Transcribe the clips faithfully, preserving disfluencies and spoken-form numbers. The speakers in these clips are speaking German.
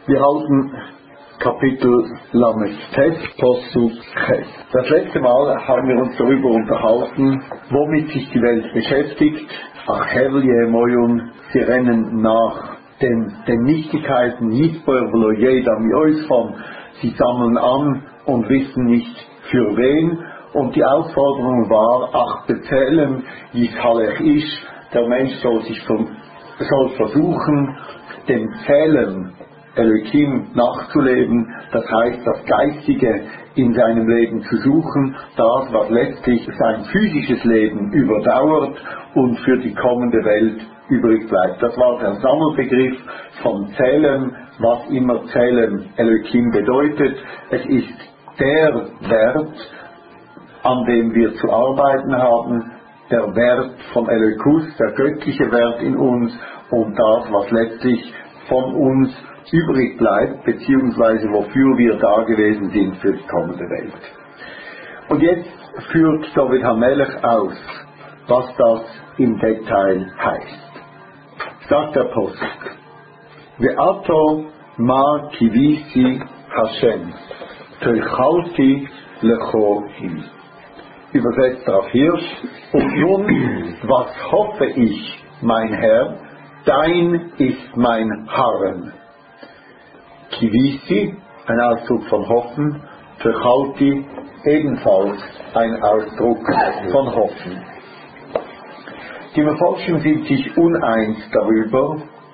Wir halten Kapitel Lames Tes, Posuk Ches. Das letzte Mal haben wir uns darüber unterhalten, womit sich die Welt beschäftigt. Ach Herrje Moyun, sie rennen nach den, den Nichtigkeiten, nicht Börvelo jedam Joisfam, sie sammeln an und wissen nicht für wen. Und die Aufforderung war, ach Bezählen, Yishalech Ish, der Mensch soll sich von, soll versuchen, dem Zählen Elohim nachzuleben, das heißt das Geistige in seinem Leben zu suchen, das, was letztlich sein physisches Leben überdauert und für die kommende Welt übrig bleibt. Das war der Sammelbegriff von Zählen, was immer Zählen Elohim bedeutet. Es ist der Wert, an dem wir zu arbeiten haben, der Wert von Elokus, der göttliche Wert in uns und das, was letztlich von uns übrig bleibt, beziehungsweise wofür wir da gewesen sind für die kommende Welt. Und jetzt führt David HaMelech aus, was das im Detail heißt. Sagt der Posuk: Ve'ato ma kivisi Hashem, teuchalti lecho hi. Übersetzt auf Hirsch: Und nun, was hoffe ich, mein Herr, dein ist mein Harren. Kivisi, ein Ausdruck von Hoffen, Teuchalti, ebenfalls ein Ausdruck von Hoffen. Die Meforschim sind sich uneins darüber,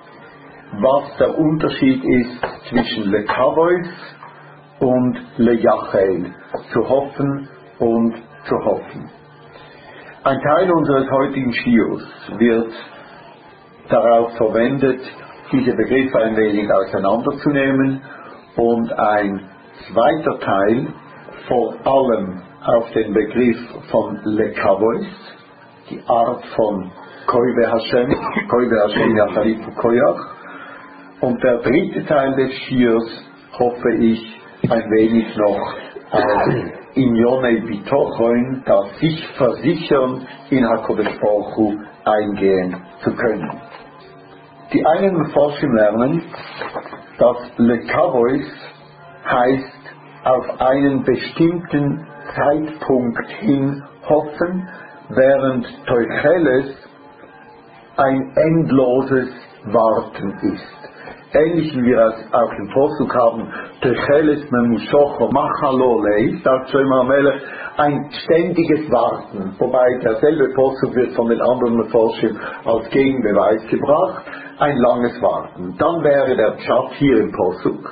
was der Unterschied ist zwischen Lekavois und Lejachel, zu hoffen und zu hoffen. Ein Teil unseres heutigen Shiurs wird darauf verwendet, diese Begriffe ein wenig auseinanderzunehmen, und ein zweiter Teil vor allem auf den Begriff von Lekavois, die Art von Koive Hashem, Koive Hashem Yachalifu Koyach, und der dritte Teil des Shiurs hoffe ich ein wenig noch auf in Yonei Bitochoin, das sich versichern, in HaKodesh Baruch Hu eingehen zu können. Die einen Forschung lernen, dass Lekavois heißt auf einen bestimmten Zeitpunkt hin hoffen, während Teucheles ein endloses Warten ist. Ähnlich wie wir es auf dem Posuk haben, Teucheles memushocho machalolei, sagt Shlomo HaMelech, ein ständiges Warten, wobei derselbe Posuk wird von den anderen Forschern als Gegenbeweis gebracht, ein langes Warten. Dann wäre der Pshat hier im Posuk: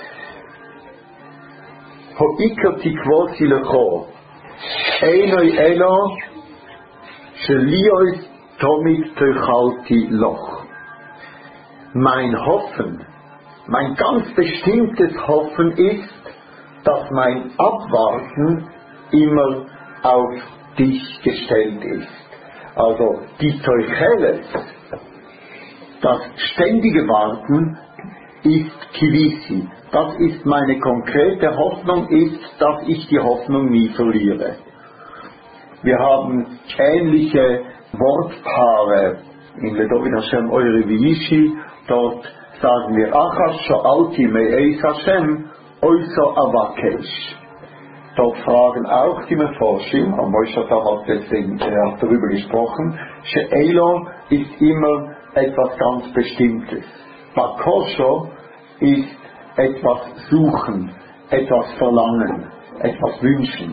Ho'ikar tikvosi lecho, einoi elo, sheliois tomit teuchalti loch. Mein Hoffen, mein ganz bestimmtes Hoffen ist, dass mein Abwarten immer auf dich gestellt ist. Also die Teucheles, das ständige Warten, ist Kivisi. Das ist meine konkrete Hoffnung, ist, dass ich die Hoffnung nie verliere. Wir haben ähnliche Wortpaare in David Hashem Eure Viishi. Dort sagen wir: Achas sha'alti me'eis Hashem oiso avakesh. Dort fragen auch die Meforschim, und Moshe hat deswegen er hat darüber gesprochen, She'elo ist immer etwas ganz Bestimmtes. Bakosho ist etwas suchen, etwas verlangen, etwas wünschen.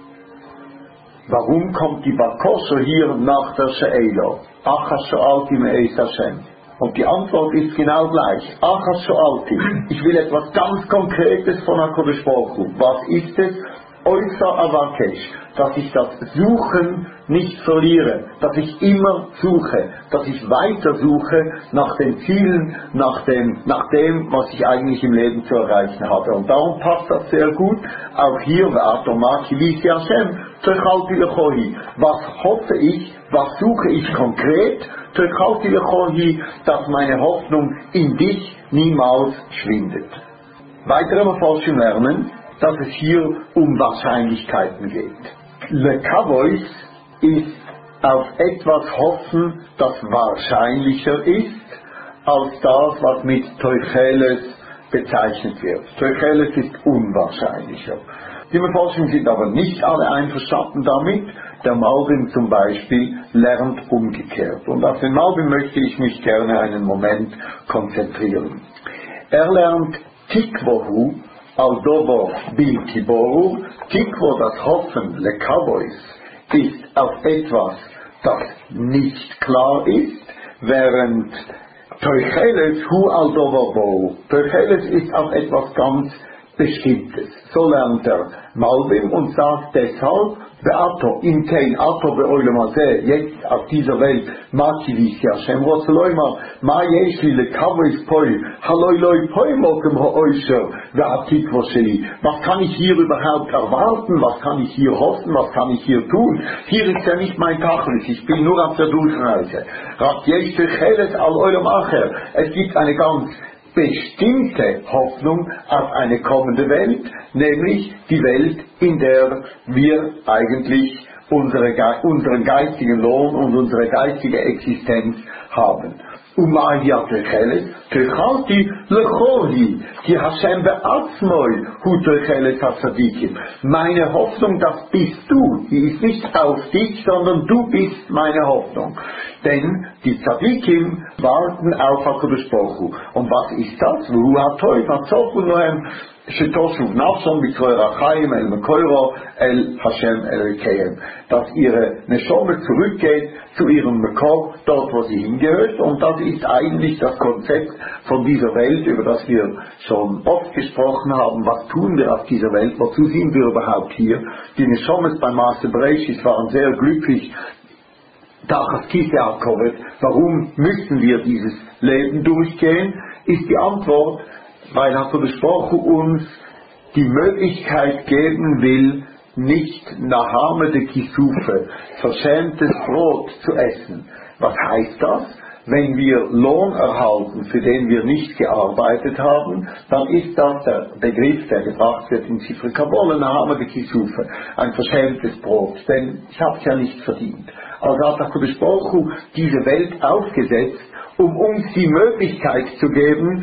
Warum kommt die Bakosho hier nach der She'elo? Achas sha'alti me'eis Hashem. Und die Antwort ist genau gleich. Achas sha'alti. Ich will etwas ganz Konkretes von HaKodesh Baruch Hu. Was ist es? Oisa avakesh, dass ich das Suchen nicht verliere, dass ich immer suche, dass ich weiter suche nach den Zielen, nach dem, nach dem, was ich eigentlich im Leben zu erreichen habe. Und darum passt das sehr gut. Auch hier, was hoffe ich, was suche ich konkret, dass meine Hoffnung in dich niemals schwindet. Weitere Forschung lernen, dass es hier um Wahrscheinlichkeiten geht. Lekavois ist auf etwas hoffen, das wahrscheinlicher ist, als das, was mit Teucheles bezeichnet wird. Töcheles ist unwahrscheinlicher. Die Meforschung sind aber nicht alle einverstanden damit. Der Malbim zum Beispiel lernt umgekehrt. Und auf den Malbim möchte ich mich gerne einen Moment konzentrieren. Er lernt Tikvohu al-Dobo bil-Kiboru. Tikvo, das Hoffen, lekavois, ist auf etwas, das nicht klar ist, während Teucheles hu al-Dobo, Teucheles ist auf etwas ganz Bestimmtes. So lernt er Malbim und sagt deshalb, Beato, in kein Ato beoilemase, jetzt auf dieser Welt, Makivis ja, Shem Rotzeloima, Ma Yeshli le Kavois Poi, Haloiloi Poi Mokem Ho'oisher, Ve'atikvo Sheli. Was kann ich hier überhaupt erwarten? Was kann ich hier hoffen? Was kann ich hier tun? Hier ist ja nicht mein Tacheles, ich bin nur auf der Durchreise. Rat Yeshli Cheles al Oilem Acher. Es gibt eine ganz bestimmte Hoffnung auf eine kommende Welt, nämlich die Welt, in der wir eigentlich unsere, unseren geistigen Lohn und unsere geistige Existenz haben. Umahia Techeles, Techalti Lechohi, die Hashem beatzmoi, Hu Techeles Hasadikim. Meine Hoffnung, das bist du, die ist nicht auf dich, sondern du bist meine Hoffnung. Denn die Tzadikim warten auf HaKadosh Baruch Hu. Und was ist das? Hu HaToy, HaTzofu Noem, Shetoshuv Nafshon B'Koyer Achaim El Mekoiro El Hashem Elokeim, dass ihre Neshome zurückgeht zu ihrem Mekor, dort wo sie hingehört, und das ist eigentlich das Konzept von dieser Welt, über das wir schon oft gesprochen haben. Was tun wir auf dieser Welt? Wozu sind wir überhaupt hier? Die Neshomes beim Master Bereshis waren sehr glücklich. Warum müssen wir dieses Leben durchgehen? Ist die Antwort, weil HaKadosh Baruch Hu uns die Möglichkeit geben will, nicht Nahame de Kisufe, verschämtes Brot zu essen. Was heißt das? Wenn wir Lohn erhalten, für den wir nicht gearbeitet haben, dann ist das der Begriff, der gebracht wird in Sifrei Kabbalah, Nahame de Kisufe, ein verschämtes Brot, denn ich habe es ja nicht verdient. Also hat HaKadosh Baruch Hu diese Welt aufgesetzt, um uns die Möglichkeit zu geben,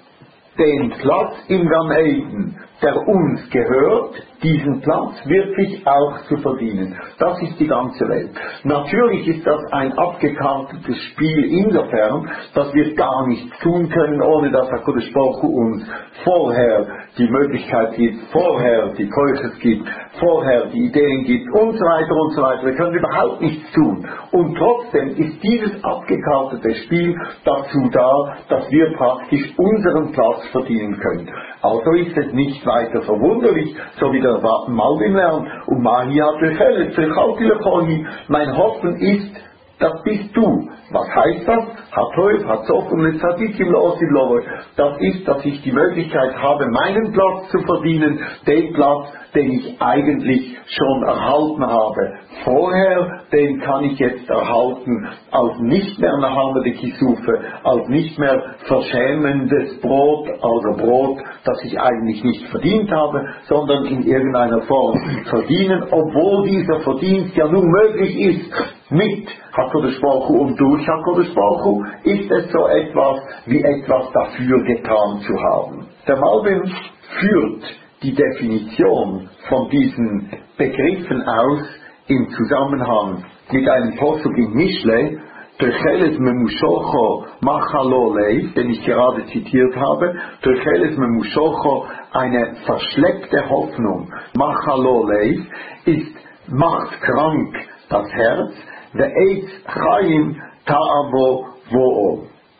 den Platz im Gan Eden, der uns gehört, diesen Platz wirklich auch zu verdienen. Das ist die ganze Welt. Natürlich ist das ein abgekartetes Spiel insofern, dass wir gar nichts tun können, ohne dass HaKadosh Baruch Hu uns vorher die Möglichkeit gibt, vorher die Keuches gibt, vorher die Ideen gibt und so weiter und so weiter. Wir können überhaupt nichts tun. Und trotzdem ist dieses abgekartete Spiel dazu da, dass wir praktisch unseren Platz verdienen können. Also ist es nicht weiter verwunderlich, so wie der Malbim lernt, und Mahia Techeles, Techalti Lechohi, mein Hoffen ist, das bist du. Was heißt das? Hatoif, Hatzof und Letzadikim Leosid Lovoi. Das ist, dass ich die Möglichkeit habe, meinen Platz zu verdienen, den Platz, den ich eigentlich schon erhalten habe. Vorher, den kann ich jetzt erhalten als nicht mehr Nahame de Kisufe, als nicht mehr verschämendes Brot, also Brot, das ich eigentlich nicht verdient habe, sondern in irgendeiner Form verdienen, obwohl dieser Verdienst ja nur möglich ist mit HaKadosh Baruch Hu und durch HaKadosh Baruch Hu, ist es so etwas wie etwas dafür getan zu haben. Der Malbim führt die Definition von diesen Begriffen aus im Zusammenhang mit einem Posuk in Mishle, Töcheles memushocho machalolei, den ich gerade zitiert habe, Töcheles memushocho, eine verschleppte Hoffnung, machalolei, ist, macht krank das Herz, ve'etz chaim ta'avo vo'o.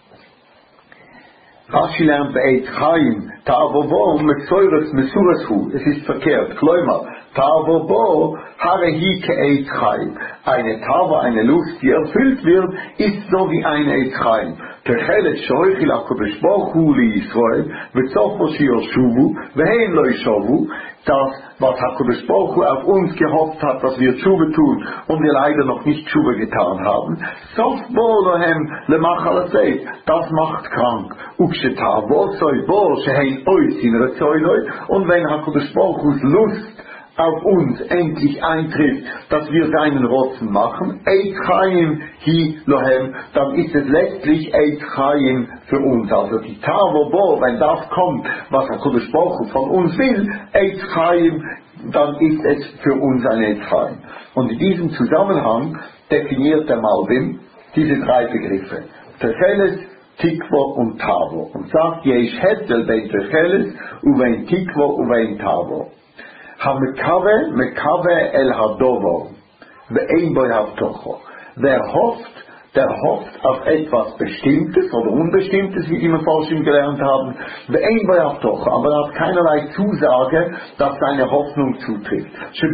Rashi lernt ve'etz chaim ta'avo vo'o metzoires mesuras hu. Es ist verkehrt. Kloima, ta'avo vo'o harehi ke'etz chaim. Eine Tava, eine Lust, die erfüllt wird, ist so wie ein Eitz chaim. Techelet shoichil HaKadosh Baruch Hu li Yisrael, ve'tzofo shioshuvu, ve'hein lo yishovu. Das, was HaKadosh Baruch Hu auf uns gehofft hat, dass wir Tshuve tun und wir leider noch nicht Tshuve getan haben, Sof bo lohem lemachal aseit, das macht krank. Uksheta bo soi bo shehein ois in rezoiloi, und wenn HaKadosh Baruch Hus Lust auf uns endlich eintrifft, dass wir seinen Rotzen machen, Eit Chaim hi lohem, dann ist es letztlich Eit Chaim für uns. Also die Tavo Bo, wenn das kommt, was der Kodesh Baruch Hu von uns will, Eit Chaim, dann ist es für uns ein Eit Chaim. Und in diesem Zusammenhang definiert der Malbim diese drei Begriffe. Techeles, Tikvo und Tavo. Und sagt, Yesh Hetel bein Techeles, uvein Tikvo, uvein Tavo. Hamekave, Mekave el Hadovo, ve'ein boi havtocho. Wer hofft, der hofft auf etwas Bestimmtes oder Unbestimmtes, wie die wir vorhin gelernt haben, ve'ein boi havtocho, aber er hat keinerlei Zusage, dass seine Hoffnung zutrifft.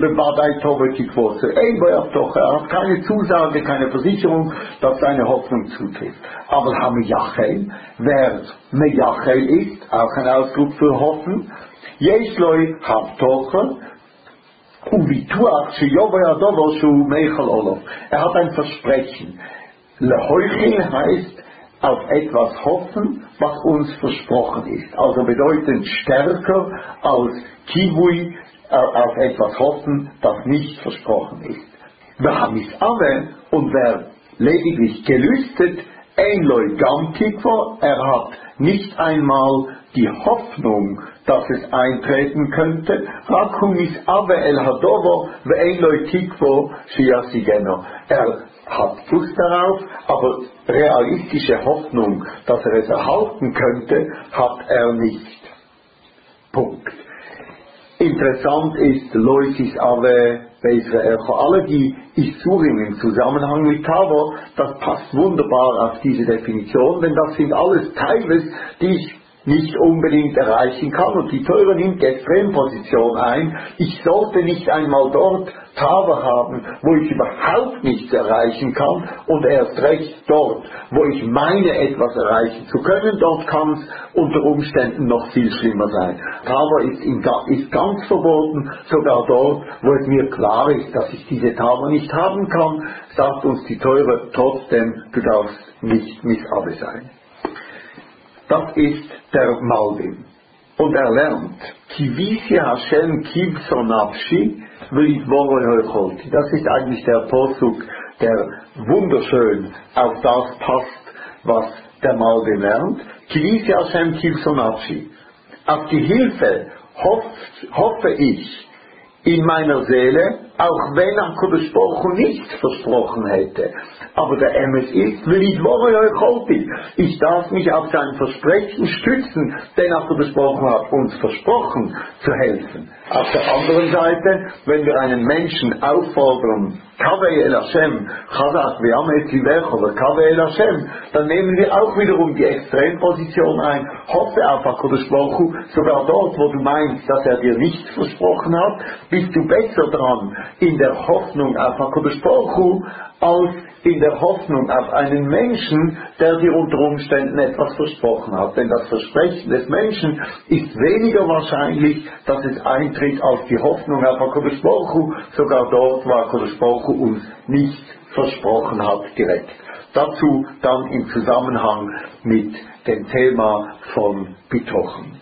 Ve'ein boi havtocho, er hat keine Zusage, keine Versicherung, dass seine Hoffnung zutrifft. Aber Hameyachel, wer Meyachel ist, auch ein Ausdruck für Hoffen, Jeshloi Havtochen, Uvituach, Shiyovayadovo, Shu Meichel Olof. Er hat ein Versprechen. Leheuchel heißt auf etwas hoffen, was uns versprochen ist. Also bedeutend stärker als Kivui, auf etwas hoffen, das nicht versprochen ist. Wir haben es alle, und wer lediglich gelüstet, Einloi Gamtikvo, er hat nicht einmal die Hoffnung, dass es eintreten könnte. Rakumis Ave El Hadovo Ve'Einloi Tikvo Shiasigeno. Er hat Lust darauf, aber realistische Hoffnung, dass er es erhalten könnte, hat er nicht. Punkt. Interessant ist, Loisis Ave Beisrael. Alle die Isurim im Zusammenhang mit Tavo, das passt wunderbar auf diese Definition, denn das sind alles Teile, die ich nicht unbedingt erreichen kann. Und die Teure nimmt die Extremposition ein. Ich sollte nicht einmal dort Tavo haben, wo ich überhaupt nichts erreichen kann, und erst recht dort, wo ich meine, etwas erreichen zu können. Dort kann es unter Umständen noch viel schlimmer sein. Tavo ist, in, ist ganz verboten, sogar dort, wo es mir klar ist, dass ich diese Tavo nicht haben kann, sagt uns die Teure trotzdem, du darfst nicht Missabe sein. Das ist der Malbim. Und er lernt, Kivisi Hashem Kivso Nafshi V'Litvoro Heucholti. Das ist eigentlich der Posuk, der wunderschön auf das passt, was der Malbim lernt. Kivisi Hashem Kivso Nafshi. Auf die Hilfe hofft, hoffe ich in meiner Seele, auch wenn HaKadosh Baruch Hu nichts versprochen hätte. Aber der Emes ist, ich darf mich auf sein Versprechen stützen, denn HaKadosh Baruch Hu hat uns versprochen zu helfen. Auf der anderen Seite, wenn wir einen Menschen auffordern, Kaveh El Hashem, Chazak V'Amet Livech oder Kaveh El Hashem, dann nehmen wir auch wiederum die Extremposition ein, hoffe auf HaKadosh Baruch Hu, sogar dort, wo du meinst, dass er dir nichts versprochen hat, bist du besser dran in der Hoffnung auf HaKadosh Baruch Hu, als in der Hoffnung auf einen Menschen, der dir unter Umständen etwas versprochen hat. Denn das Versprechen des Menschen ist weniger wahrscheinlich, dass es eintritt, als die Hoffnung auf HaKadosh Baruch Hu, sogar dort, wo HaKadosh Baruch Hu uns nichts versprochen hat, direkt. Dazu dann im Zusammenhang mit dem Thema von Bitochen.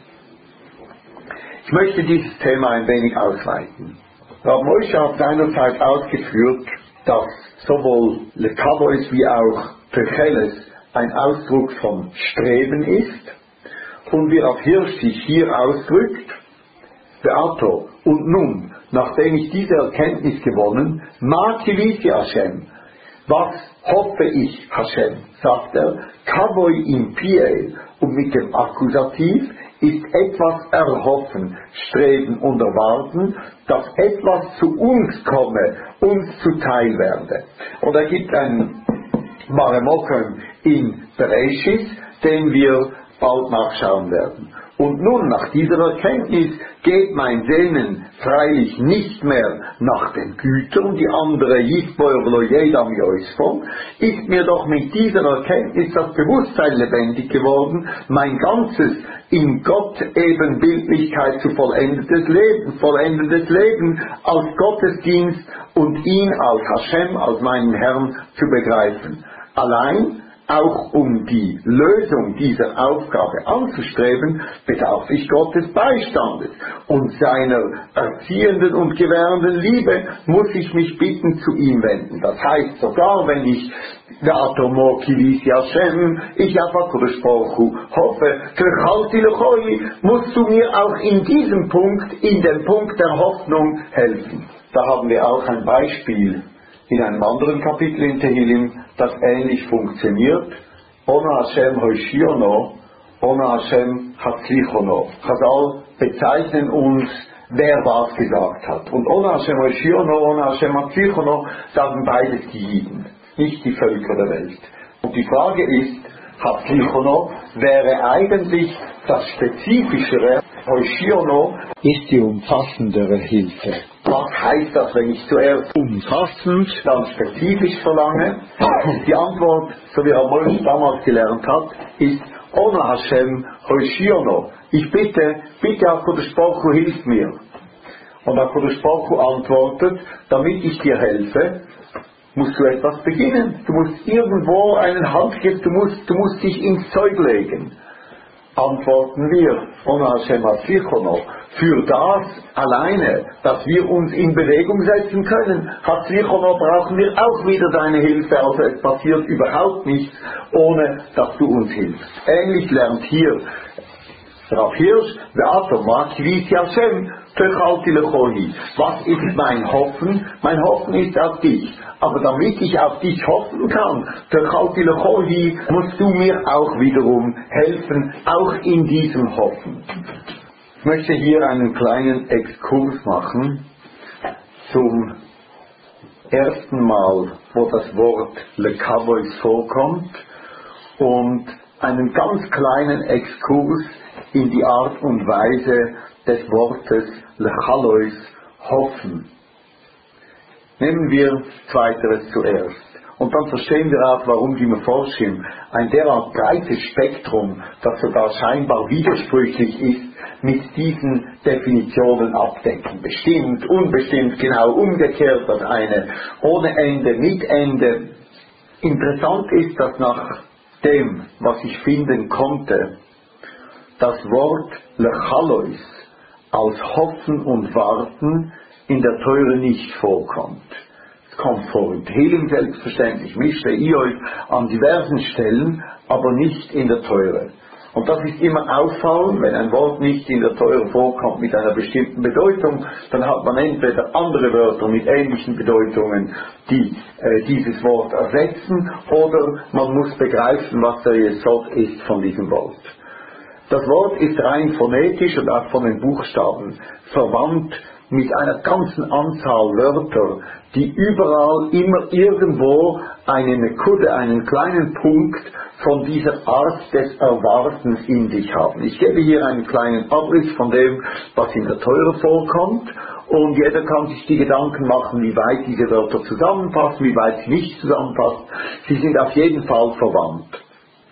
Ich möchte dieses Thema ein wenig ausweiten. Rav Moshe hat seinerzeit ausgeführt, dass sowohl Lekavois wie auch Techeles ein Ausdruck von Streben ist, und wie Rav Hirsch sich hier ausdrückt, Beato, und nun, nachdem ich diese Erkenntnis gewonnen, Ma Kivisi Hashem, was hoffe ich Hashem, sagt er, Kavoi im Piel, und mit dem Akkusativ ist etwas erhoffen, streben und erwarten, dass etwas zu uns komme, uns zuteil werde. Und er gibt einen Maremokem in Bereshis, den wir bald nachschauen werden. Und nun, nach dieser Erkenntnis, geht mein Sehnen freilich nicht mehr nach den Gütern, die andere Yisboer jedam Joisfon, ist mir doch mit dieser Erkenntnis das Bewusstsein lebendig geworden, mein ganzes in Gott Ebenbildlichkeit zu vollendetes Leben, vollendetes Leben als Gottesdienst und ihn als Hashem, als meinen Herrn zu begreifen. Allein auch um die Lösung dieser Aufgabe anzustreben, bedarf ich Gottes Beistandes. Und seiner erziehenden und gewährenden Liebe muss ich mich bitten zu ihm wenden. Das heißt, sogar wenn ich ich auf HaKadosh Baruch Hu hoffe, musst du mir auch in diesem Punkt, in dem Punkt der Hoffnung helfen. Da haben wir auch ein Beispiel in einem anderen Kapitel in Tehillim, das ähnlich funktioniert. Ona Hashem Hoshiono, Ona Hashem Hatzlichono. Chazal bezeichnen uns, wer was gesagt hat. Und Ona Hashem Hoshiono, Ona Hashem Hatzlichono sagen beides die Jiden, nicht die Völker der Welt. Und die Frage ist, Hatzlichono wäre eigentlich das spezifischere, Hoshiono ist die umfassendere Hilfe. Was heißt das, wenn ich zuerst umfassend, dann spezifisch verlange? Die Antwort, so wie Ramon damals gelernt hat, ist Ona Hashem Hoshiono. Ich bitte, bitte HaKadosh Baruch Hu, hilf mir. Und HaKadosh Baruch Hu antwortet, damit ich dir helfe, musst du etwas beginnen. Du musst irgendwo einen Handgriff, du musst, du musst dich ins Zeug legen. Antworten wir, Ona Hashem Hatzlichono, für das alleine, dass wir uns in Bewegung setzen können, Hatzlichono, brauchen wir auch wieder deine Hilfe. Also es passiert überhaupt nichts, ohne dass du uns hilfst. Ähnlich lernt hier Rav Hirsch, was ist mein Hoffen? Mein Hoffen ist auf dich. Aber damit ich auf dich hoffen kann, musst du mir auch wiederum helfen, auch in diesem Hoffen. Ich möchte hier einen kleinen Exkurs machen zum ersten Mal, wo das Wort Lekavois vorkommt, und einen ganz kleinen Exkurs in die Art und Weise des Wortes Lechalois, hoffen. Nehmen wir Zweiteres zuerst. Und dann verstehen wir auch, warum die Meforschim ein derart breites Spektrum, das sogar scheinbar widersprüchlich ist, mit diesen Definitionen abdecken. Bestimmt, unbestimmt, genau umgekehrt, das eine ohne Ende, mit Ende. Interessant ist, dass nach dem, was ich finden konnte, das Wort Lechalois als Hoffen und Warten in der Teure nicht vorkommt. Es kommt vor in Tehillim selbstverständlich, Mishle, Iyov, an diversen Stellen, aber nicht in der Teure. Und das ist immer auffallend, wenn ein Wort nicht in der Teure vorkommt mit einer bestimmten Bedeutung, dann hat man entweder andere Wörter mit ähnlichen Bedeutungen, die äh, dieses Wort ersetzen, oder man muss begreifen, was der Jesod ist von diesem Wort. Das Wort ist rein phonetisch und auch von den Buchstaben verwandt mit einer ganzen Anzahl Wörter, die überall immer irgendwo eine Nekude, einen kleinen Punkt von dieser Art des Erwartens in sich haben. Ich gebe hier einen kleinen Abriss von dem, was in der Teure vorkommt, und jeder kann sich die Gedanken machen, wie weit diese Wörter zusammenpassen, wie weit sie nicht zusammenpassen. Sie sind auf jeden Fall verwandt.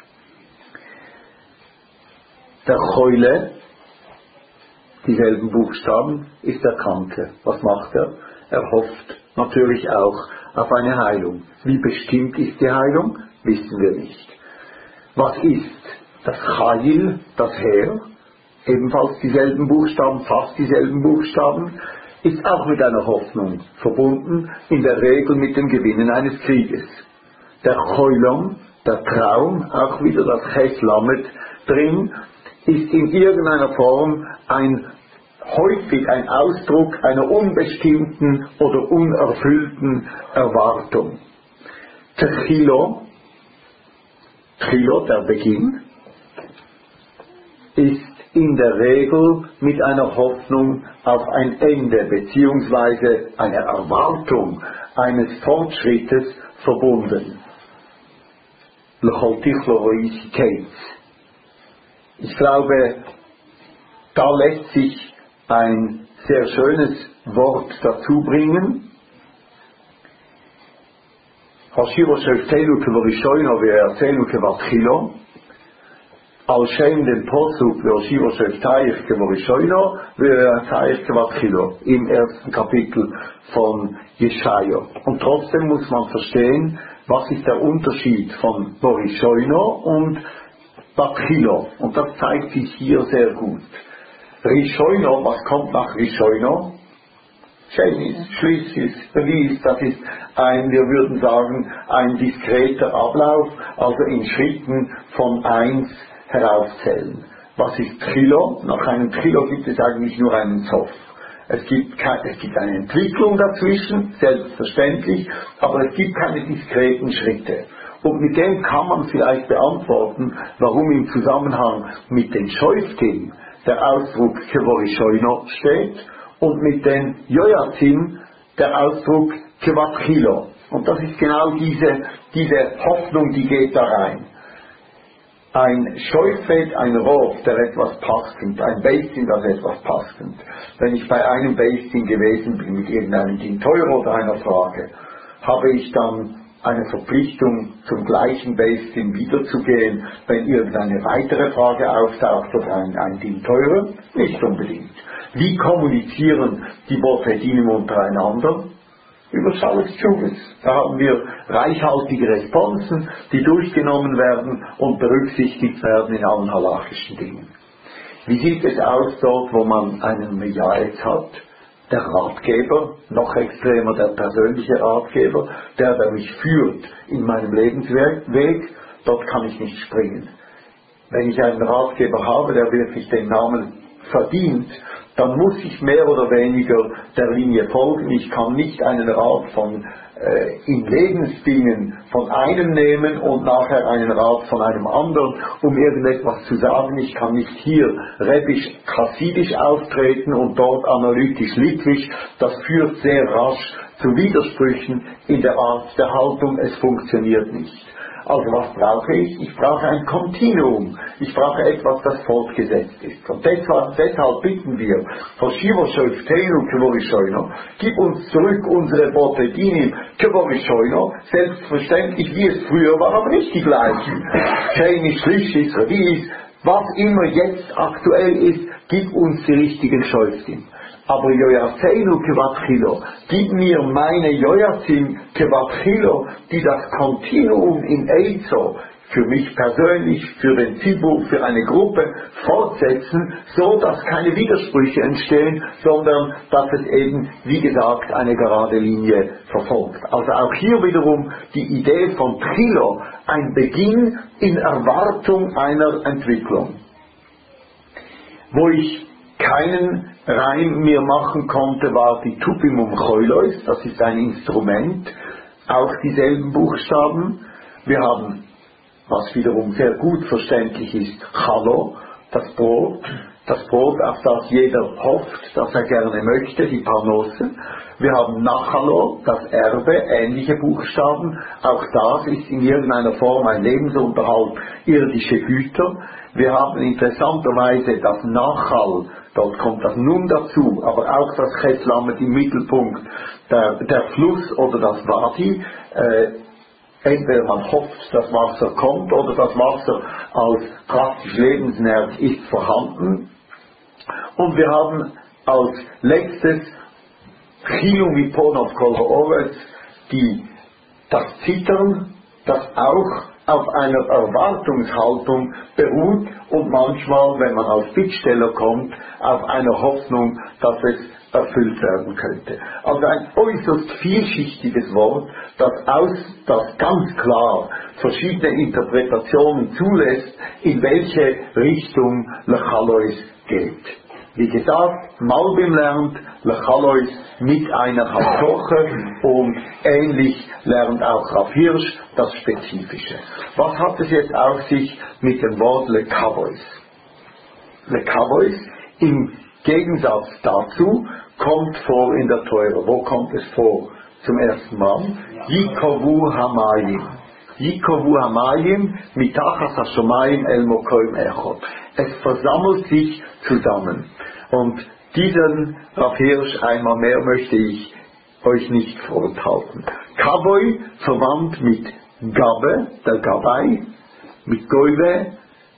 Der Choile, dieselben Buchstaben, ist der Kranke. Was macht er? Er hofft natürlich auch auf eine Heilung. Wie bestimmt ist die Heilung? Wissen wir nicht. Was ist das Chayil, das Heer? Ebenfalls dieselben Buchstaben, fast dieselben Buchstaben, ist auch mit einer Hoffnung verbunden, in der Regel mit dem Gewinnen eines Krieges. Der Choilom, der Traum, auch wieder das Ches Lamed drin, ist in irgendeiner Form ein häufig ein Ausdruck einer unbestimmten oder unerfüllten Erwartung. Techilo, Chilo, der Beginn, ist in der Regel mit einer Hoffnung auf ein Ende bzw. einer Erwartung eines Fortschrittes verbunden. Ich glaube, da lässt sich ein sehr schönes Wort dazu bringen. על שם den Posuk והושיבו שבטייך כבראשונו ורצייך כבתחילו im ersten Kapitel von Jeschaya. Und trotzdem muss man verstehen, was ist der Unterschied von Borishoino und Batchilo. Und das zeigt sich hier sehr gut. Rishoino, was kommt nach Rishoino? Chenis, Schließis, Beweis, das ist ein, wir würden sagen, ein diskreter Ablauf, also in Schritten von eins heraufzählen. Was ist Trilo? Nach einem Trilo gibt es eigentlich nur einen Zoff. Es gibt, kein, es gibt eine Entwicklung dazwischen, selbstverständlich, aber es gibt keine diskreten Schritte. Und mit dem kann man vielleicht beantworten, warum im Zusammenhang mit den Schäuftim der Ausdruck Kevorishoino steht und mit den Joachim der Ausdruck Kevatchilo. Und das ist genau diese, diese Hoffnung, die geht da rein. Ein Schäufet, ein Rohr, der etwas passend, ein Beistin, das etwas passend. Wenn ich bei einem Beistin gewesen bin mit irgendeinem Ding teurer oder einer Frage, habe ich dann eine Verpflichtung, zum gleichen Beistin wiederzugehen, wenn irgendeine weitere Frage auftaucht oder ein, ein Ding teurer? Nicht unbedingt. Wie kommunizieren die Bofedinim untereinander? Über Schales Tshuves. Da haben wir reichhaltige Responsen, die durchgenommen werden und berücksichtigt werden in allen halachischen Dingen. Wie sieht es aus dort, wo man einen Mejaez hat? Der Ratgeber, noch extremer der persönliche Ratgeber, der, der mich führt in meinem Lebensweg, dort kann ich nicht springen. Wenn ich einen Ratgeber habe, der wirklich den Namen verdient, dann muss ich mehr oder weniger der Linie folgen. Ich kann nicht einen Rat von äh, in Lebensdingen von einem nehmen und nachher einen Rat von einem anderen, um irgendetwas zu sagen. Ich kann nicht hier rebbisch-chassidisch auftreten und dort analytisch-litwisch. Das führt sehr rasch zu Widersprüchen in der Art der Haltung. Es funktioniert nicht. Also was brauche ich? Ich brauche ein Kontinuum. Ich brauche etwas, das fortgesetzt ist. Und deshalb, deshalb bitten wir, gib uns zurück unsere Bofedinim Kevorishoino, selbstverständlich wie es früher war, aber nicht die gleichen. Chenis, Schlischis, Revis, was immer jetzt aktuell ist, gib uns die richtigen Schäuftim. Aber Joachim Kevatchilo, gib mir meine Joachim Kevatchilo, die das Kontinuum in Eizo für mich persönlich, für den Zibur, für eine Gruppe fortsetzen, so dass keine Widersprüche entstehen, sondern dass es eben, wie gesagt, eine gerade Linie verfolgt. Also auch hier wiederum die Idee von Trilo, ein Beginn in Erwartung einer Entwicklung. Wo ich keinen Reim mir machen konnte, war die Tupimum Choilois, das ist ein Instrument, auch dieselben Buchstaben. Wir haben, was wiederum sehr gut verständlich ist, Chalo, das Brot, das Brot, auf das jeder hofft, das er gerne möchte, die Parnose. Wir haben Nachalo, das Erbe, ähnliche Buchstaben, auch das ist in irgendeiner Form ein Lebensunterhalt, irdische Güter. Wir haben interessanterweise das Nachal, dort kommt das Nun dazu, aber auch das Cheslamet im Mittelpunkt, der, der Fluss oder das Wadi. Äh, entweder man hofft, dass Wasser kommt oder das Wasser als praktisch Lebensnerv ist vorhanden. Und wir haben als letztes Chilumiponov Kolhoores, die das Zittern, das auch auf einer Erwartungshaltung beruht und manchmal, wenn man als Bittsteller kommt, auf einer Hoffnung, dass es erfüllt werden könnte. Also ein äußerst vielschichtiges Wort, das, aus, das ganz klar verschiedene Interpretationen zulässt, in welche Richtung Lechalois geht. Wie gesagt, Malbim lernt Lechalois mit einer Hatoche und ähnlich lernt auch Rav Hirsch das Spezifische. Was hat es jetzt auf sich mit dem Wort Lekavois? Lekavois im Gegensatz dazu kommt vor in der Teure. Wo kommt es vor? Zum ersten Mal. Yikovu Hamayim. Yikovu Hamayim mitachas hashomayim el mokoim echot. Es versammelt sich zusammen. Und diesen Rav Hirsch einmal mehr möchte ich euch nicht vorenthalten. Kavoi verwandt mit Gabe, der Gabai, mit Goive,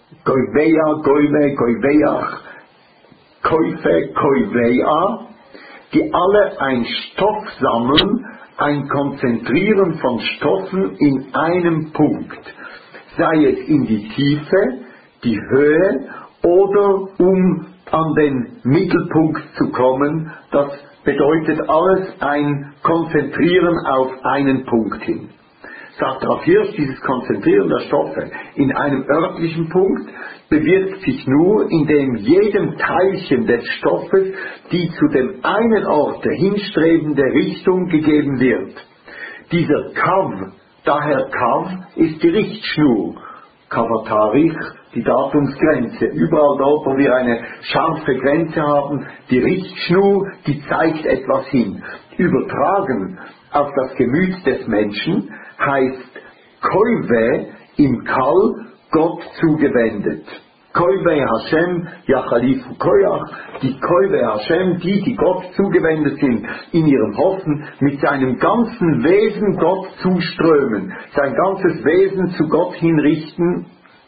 Goiveia, Goive, Goiveach, Koife, Koivea, die alle ein Stoff sammeln, ein Konzentrieren von Stoffen in einem Punkt, sei es in die Tiefe, die Höhe oder um an den Mittelpunkt zu kommen. Das bedeutet alles ein Konzentrieren auf einen Punkt hin. Sagt Rav Hirsch, dieses Konzentrieren der Stoffe in einem örtlichen Punkt bewirkt sich nur, indem jedem Teilchen des Stoffes die zu dem einen Ort hinstrebende Richtung gegeben wird. Dieser Kav, daher Kav, ist die Richtschnur. Kavatarich, die Datumsgrenze. Überall dort, wo wir eine scharfe Grenze haben, die Richtschnur, die zeigt etwas hin. Übertragen auf das Gemüt des Menschen heißt Koive im Kal Gott zugewendet. Koive Hashem, Yachalifu Koyach, die Koive Hashem, die, die Gott zugewendet sind, in ihrem Hoffen, mit seinem ganzen Wesen Gott zuströmen, sein ganzes Wesen zu Gott hinrichten.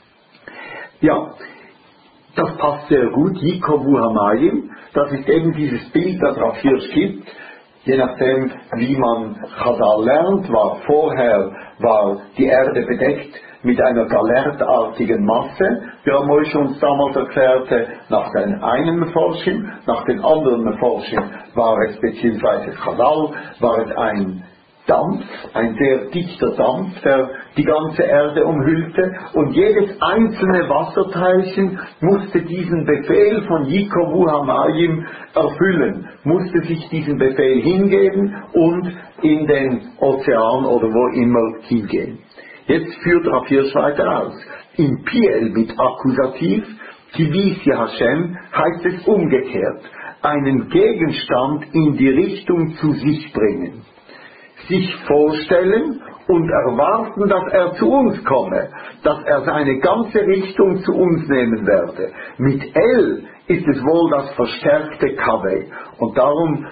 Ja, das passt sehr gut, Yikovu Hamayim, das ist eben dieses Bild, das Rav Hirsch gibt. Je nachdem, wie man Chazal lernt, war vorher war die Erde bedeckt mit einer galertartigen Masse. Wir haben euch uns damals erklärte, nach den einen Meforschim, nach den anderen Meforschim war es, beziehungsweise Chazal, war es ein Dampf, ein sehr dichter Dampf, der die ganze Erde umhüllte, und jedes einzelne Wasserteilchen musste diesen Befehl von Yikovu Hamayim erfüllen, musste sich diesen Befehl hingeben und in den Ozean oder wo immer hingehen. Jetzt führt Rav Hirsch weiter aus. Im Piel mit Akkusativ, Kivisi Hashem, heißt es umgekehrt, einen Gegenstand in die Richtung zu sich bringen. Sich vorstellen und erwarten, dass er zu uns komme, dass er seine ganze Richtung zu uns nehmen werde. Mit El ist es wohl das verstärkte Kaveh, und darum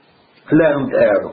lernt er,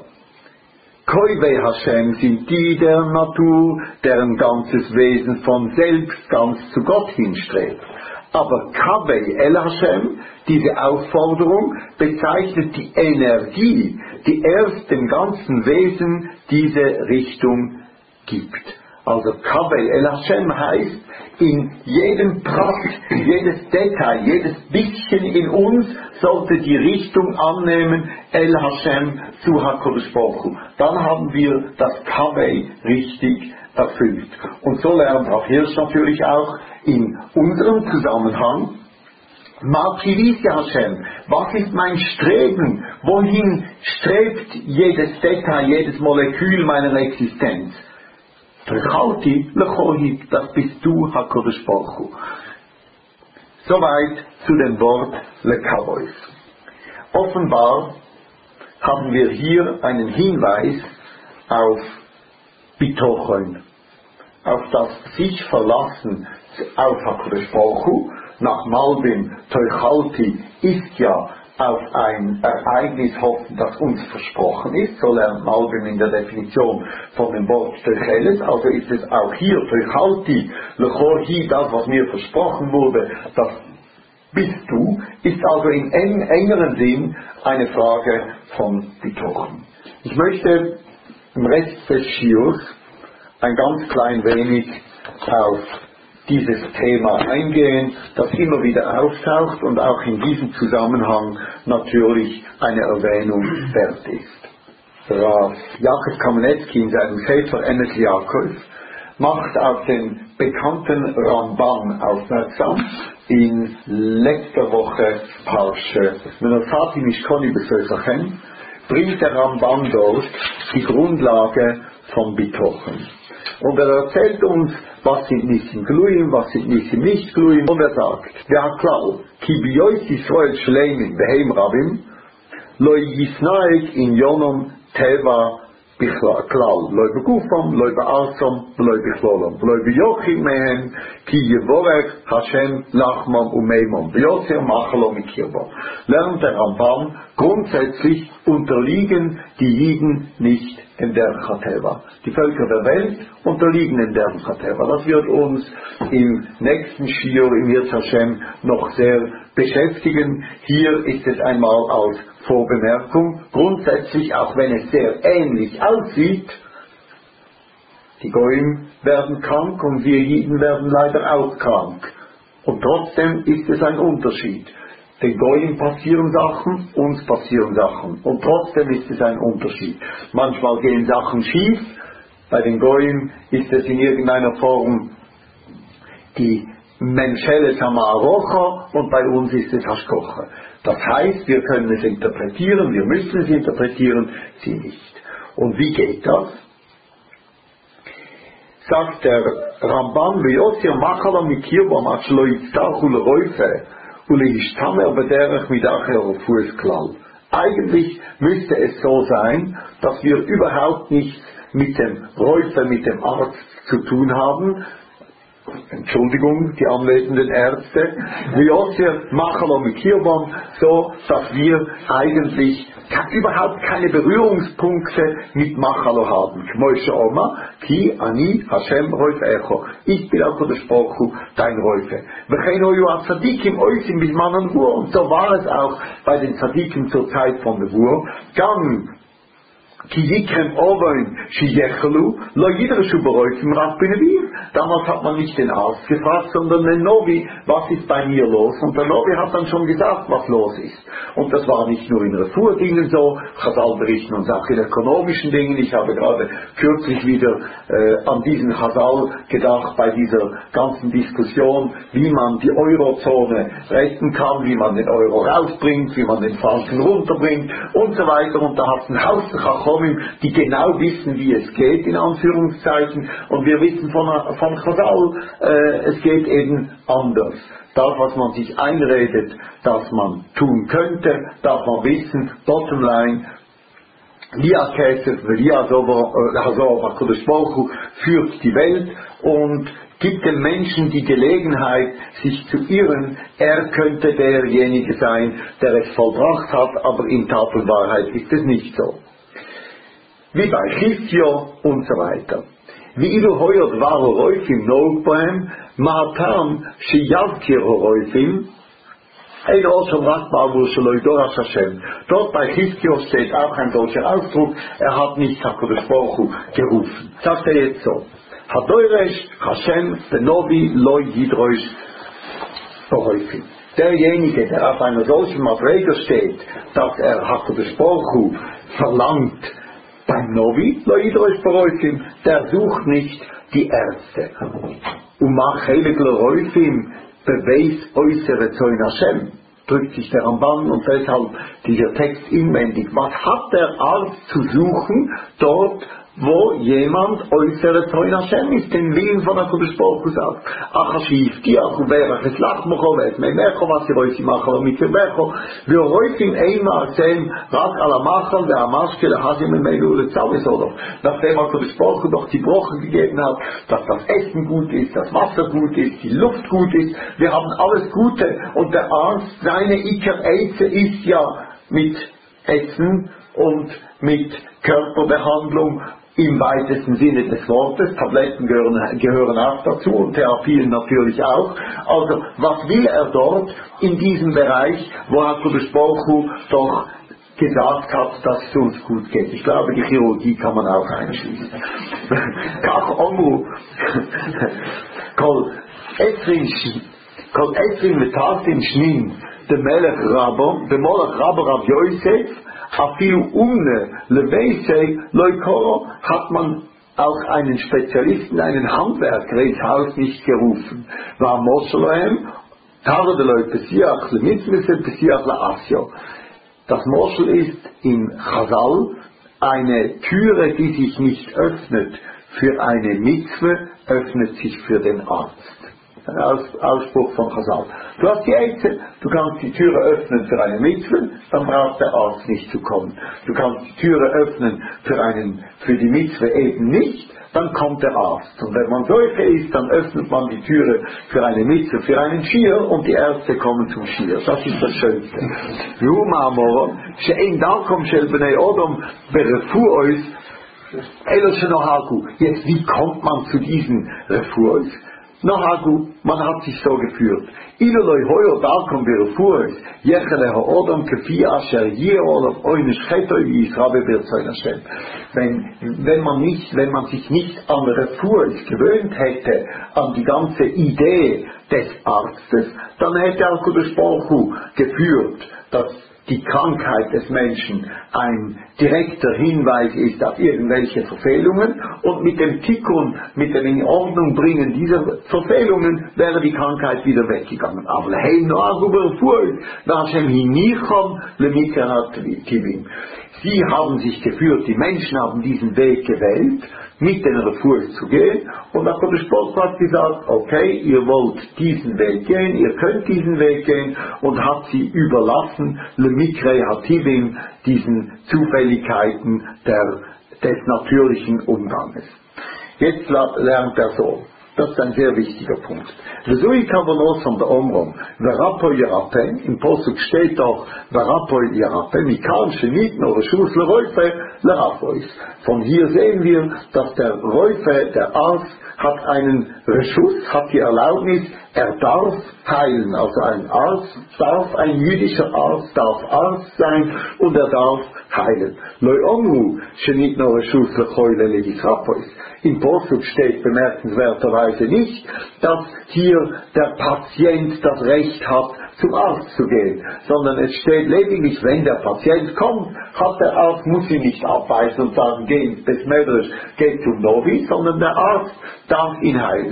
Koive Hashem sind die der Natur, deren ganzes Wesen von selbst ganz zu Gott hinstrebt. Aber Kaveh El Hashem, diese Aufforderung, bezeichnet die Energie, die erst dem ganzen Wesen diese Richtung gibt. Also Kaveh El Hashem heißt, in jedem Prat, jedes Detail, jedes bisschen in uns sollte die Richtung annehmen, El Hashem zu HaKadosh Baruch Hu. Dann haben wir das Kaveh richtig erfüllt. Und so lernt auch Hirsch natürlich auch in unserem Zusammenhang, Makivisi Hashem, was ist mein Streben? Wohin strebt jedes Detail, jedes Molekül meiner Existenz? Trichalti lechohi, das bist du, HaKadosh Baruch Hu. Soweit zu dem Wort Lekavois. Offenbar haben wir hier einen Hinweis auf Bitochon, auf das sich verlassen auf HaKadosh Baruch Hu. Nach Malbim, Teuchalti ist ja auf ein Ereignis hoffen, das uns versprochen ist. So lernt Malbim in der Definition von dem Wort Teucheles. Also ist es auch hier Teuchalti, Lechorhi, das, was mir versprochen wurde, das bist du, ist also im eng, engeren Sinn eine Frage von Bitochen. Ich möchte im Rest des Shiurs ein ganz klein wenig auf dieses Thema eingehen, das immer wieder auftaucht und auch in diesem Zusammenhang natürlich eine Erwähnung wert ist. Rav Jakob Kamenetsky in seinem Sefer Emes Yaakov macht auf den bekannten Ramban aufmerksam. In letzter Woche Parshe Menasati Mishkoni Besoisachen bringt der Ramban dort die Grundlage von Bitochen. Und er erzählt uns, was sind Nisim Gluim, was sind Nisim nicht Gluim. Und er sagt, ja klar, ki biyois Yisrael shleimin beheim Rabim, lo yisnaeg in Yonom teva klal, lo begufam, lo be'arsam, lo bechlolam, lo beyochim mehem, ki yevorech Hashem lachmam umeimam, beyoser machalom ikirba. Lernt der Ramban, grundsätzlich unterliegen die Jiden nicht dem Derech HaTeva. Die Völker der Welt unterliegen dem Derech HaTeva. Das wird uns im nächsten Shiur, im Yirz Hashem, noch sehr beschäftigen. Hier ist es einmal als Vorbemerkung. Grundsätzlich, auch wenn es sehr ähnlich aussieht, die Goyim werden krank und wir Jiden werden leider auch krank. Und trotzdem ist es ein Unterschied. Den Goyim passieren Sachen, uns passieren Sachen. Und trotzdem ist es ein Unterschied. Manchmal gehen Sachen schief. Bei den Goyim ist es in irgendeiner Form die Menscheles Hamarocha und bei uns ist es Hashkocha. Das heißt, wir können es interpretieren, wir müssen es interpretieren, sie nicht. Und wie geht das? Sagt der Ramban, V'yosir machala mikirvam achlo yitztachu l'roife uleishtamer bederech midacher refues klal. Eigentlich müsste es so sein, dass wir überhaupt nichts mit dem Räufer, mit dem Arzt zu tun haben. Entschuldigung, die anwesenden Ärzte, V'yosir machala mikirvam, so dass wir eigentlich überhaupt keine Berührungspunkte mit Machalo haben. Kmoische Oma, Ki, Ani, Hashem, Räufe, Echo. Ich bin auch der Spruch, dein Räufe. Und so war es auch bei den Tzadikim zur Zeit von der Wur. Gang, damals hat man nicht den Arzt gefragt, sondern den Novi, was ist bei mir los? Und der Novi hat dann schon gesagt, was los ist. Und das war nicht nur in Refuhr-Dingen so, Chazal berichten uns auch in ökonomischen Dingen. Ich habe gerade kürzlich wieder äh, an diesen Chazal gedacht, bei dieser ganzen Diskussion, wie man die Eurozone retten kann, wie man den Euro rausbringt, wie man den Franken runterbringt und so weiter. Und da hat es ein Haus der Chachomim, die genau wissen, wie es geht, in Anführungszeichen, und wir wissen von, von Chazal, äh, es geht eben anders. Das, was man sich einredet, dass man tun könnte, darf man wissen, bottom line, Lia Kesef, Lia Hazor, führt die Welt und gibt dem Menschen die Gelegenheit, sich zu irren. Er könnte derjenige sein, der es vollbracht hat, aber in Tat und Wahrheit ist es nicht so. Wie bei Chistio und so weiter. Wie ilu hoyot varo roifim noogbahem, maatam sheyavkir roifim, ein Osam Rachbavur Shaloidoras Hashem. Dort bei Chistio steht auch ein solcher Ausdruck, er hat nicht HaKadosh Baruch Hu gerufen. Sagt er jetzt so, Hadoiresh Hashem Benovi Loi Yidroish Roifim. Derjenige, der auf einer solchen Madrega steht, dass er HaKadosh Baruch Hu verlangt, beim Novi, der sucht nicht die Ärzte. Und mach heilige Räufim, beweis äußere Zoin Hashem, drückt sich der Ramban und deshalb dieser Text inwendig. Was hat der Arzt zu suchen dort, wo jemand äußere Zoin Hashem ist, den Willen von der Kodesh Baruch Hu sagt. Ach, Hashiv, Tiach, Uberach, es lach mocho, es meimecho, was ihr euch machen, mit ihr mecho, wir räufen einmal sehen, rak ala machal, der Amaschke, der Hasim, im Meilu, der Zawisodov. Nachdem der Kodesh Baruch Hu doch die Brochen gegeben hat, dass das Essen gut ist, das Wasser gut ist, die Luft gut ist, wir haben alles Gute, und der Arzt, seine Iker-Eize ist ja mit Essen und mit Körperbehandlung im weitesten Sinne des Wortes. Tabletten gehören, gehören auch dazu und Therapien natürlich auch. Also was will er dort in diesem Bereich, wo HaKadosh Baruch Hu doch gesagt hat, dass es uns gut geht? Ich glaube, die Chirurgie kann man auch einschließen. Kach Omru Kol Esrin Kol Esrin Metasin Shnin de Melech Rabbo de Molech Rabbo Rab Yosef Afilu umne leweisei leukoro, hat man auch einen Spezialisten, einen Handwerker ins Haus nicht gerufen. War Moschelehem, Tare de Leu Pesiach le Mitzvise Pesiach le Asio. Das Moschel ist in Chazal eine Türe, die sich nicht öffnet für eine Mitzwe, öffnet sich für den Arzt. Ein Aus, Ausspruch von Chazal. Du hast die Eize, du kannst die Türe öffnen für eine Mitzwe, dann braucht der Arzt nicht zu kommen. Du kannst die Türe öffnen für, einen, für die Mitzwe eben nicht, dann kommt der Arzt. Und wenn man solche ist, dann öffnet man die Türe für eine Mitzwe, für einen Schier, und die Ärzte kommen zum Schier. Das ist das Schönste. Eloche Nohagu, jetzt wie kommt man zu diesen Refuers? Nohagu, man hat sich so geführt. Iloloi hoyo dalkom berefuers, jechele haodom kefi asher yeolov oine schetoi wie Israel wird sein Hashem. Wenn, wenn man nicht, wenn man sich nicht an Refuers gewöhnt hätte, an die ganze Idee des Arztes, dann hätte Al-Qudush Baruch Hu geführt, dass die Krankheit des Menschen ein direkter Hinweis ist auf irgendwelche Verfehlungen und mit dem Tikkun, mit dem in Ordnung bringen dieser Verfehlungen wäre die Krankheit wieder weggegangen. Aber hey, Noagu berfuhr, Hashem hinichom lemikerat tivim. Sie haben sich geführt, die Menschen haben diesen Weg gewählt, mit den Refuers zu gehen, und der Kodesh Baruch Hu hat gesagt, okay, ihr wollt diesen Weg gehen, ihr könnt diesen Weg gehen, und hat sie überlassen, lemikre hativim, diesen Zufälligkeiten der, des natürlichen Umganges. Jetzt lernt er so. Das ist ein sehr wichtiger Punkt. Vesui kavanos von der Omrom, Verapo Yerape, im Posuk steht doch, Verapo Yerape, Mikal Shenit no Reshus leRoife leRafois. Von hier sehen wir, dass der Roife, der Arzt, hat einen Reshus, hat die Erlaubnis, er darf heilen. Also ein Arzt darf, ein jüdischer Arzt darf Arzt sein und er darf heilen. Loi Omru Shenit no Reshus leChoile leRafois. Im Posuk steht bemerkenswerterweise nicht, dass hier der Patient das Recht hat, zum Arzt zu gehen, sondern es steht lediglich, wenn der Patient kommt, hat der Arzt, muss ihn nicht abweisen und sagen, geh ins Besmedrisch, geh zum Novi, sondern der Arzt darf ihn heilen.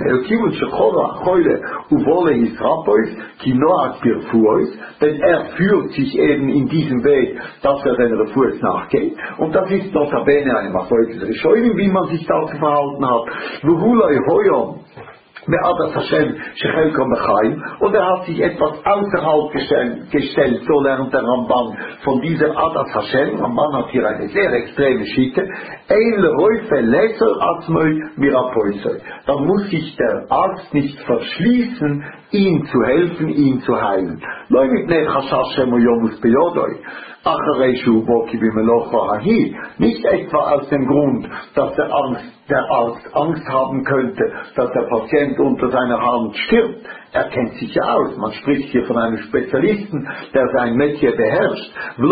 Denn er führt sich eben in diesem Weg, dass er den Refuers nachgeht. Und das ist notabene eine Masoides Rishonim, wie man sich da zu verhalten hat. Und er hat sich etwas außerhalb gestellt, gestellt, so lernt der Ramban von dieser Adas Hashem. Ramban hat hier eine sehr extreme Schitte. Dann muss sich der Arzt nicht verschließen, ihm zu helfen, ihn zu heilen. Nicht etwa aus dem Grund, dass der Arzt, der Arzt Angst haben könnte, dass der Patient unter seiner Hand stirbt. Er kennt sich ja aus. Man spricht hier von einem Spezialisten, der sein Metier beherrscht.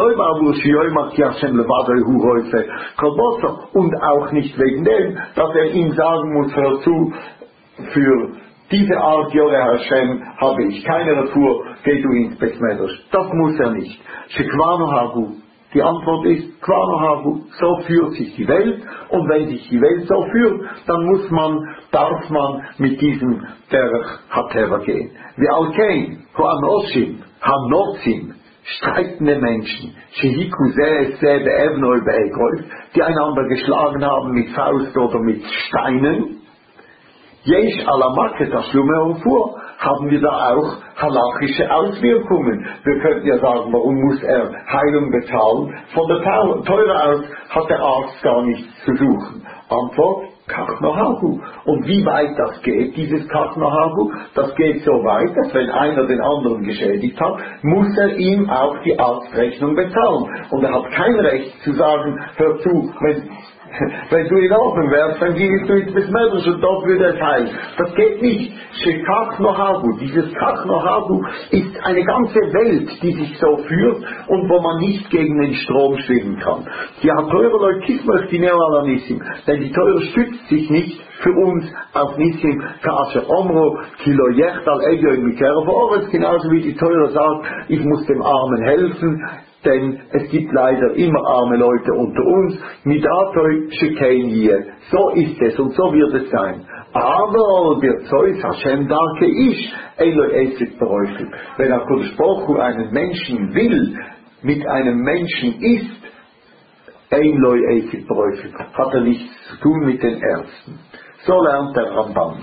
Und auch nicht wegen dem, dass er ihm sagen muss, hör zu, für diese Art Yore Hashem habe ich keine Refuer, geh du ins Besmedrisch. Das muss er nicht. Shekwano Hagu. Die Antwort ist, Kwano Hagu, so führt sich die Welt, und wenn sich die Welt so führt, dann muss man, darf man mit diesem Derech Hateva gehen. Wie Alkein, Ho Anoshim, Hanotzim, streitende Menschen, Shehiku Seh Seh Be'evnoi Be'egroi, die einander geschlagen haben mit Faust oder mit Steinen, Yesh Alamake Tashlume Refuer, haben wir da auch halachische Auswirkungen. Wir könnten ja sagen, warum muss er Heilung bezahlen? Von der Teure aus hat der Arzt gar nichts zu suchen. Antwort, Kachnohagu. Und wie weit das geht, dieses Kachnohagu? Das geht so weit, dass wenn einer den anderen geschädigt hat, muss er ihm auch die Arztrechnung bezahlen. Und er hat kein Recht zu sagen, hör zu, wenn Wenn du in Ordnung wärst, dann gehst du ins Besmedrisch und dort wird es heilen. Das geht nicht. Shekach Nohagu. Dieses Kach Nohagu ist eine ganze Welt, die sich so führt und wo man nicht gegen den Strom schwimmen kann. Die Teure Leukismus, die Neoala Nissim. Denn die Teure stützt sich nicht für uns auf Nissim, Ka'asher Omro, Kilo Yechtal Egyo in Mikera Vorwärts, genauso wie die Teure sagt, ich muss dem Armen helfen, denn es gibt leider immer arme Leute unter uns. Midatoi Shekeinie. So ist es und so wird es sein. Aber der Zeus Hashem Darke ich, Eloi Esik Beräufel. Wenn er Kodesh Baruch Hu einen Menschen will, mit einem Menschen ist, Eloi Esik Beräufel, hat er nichts zu tun mit den Ärzten. So lernt der Ramban.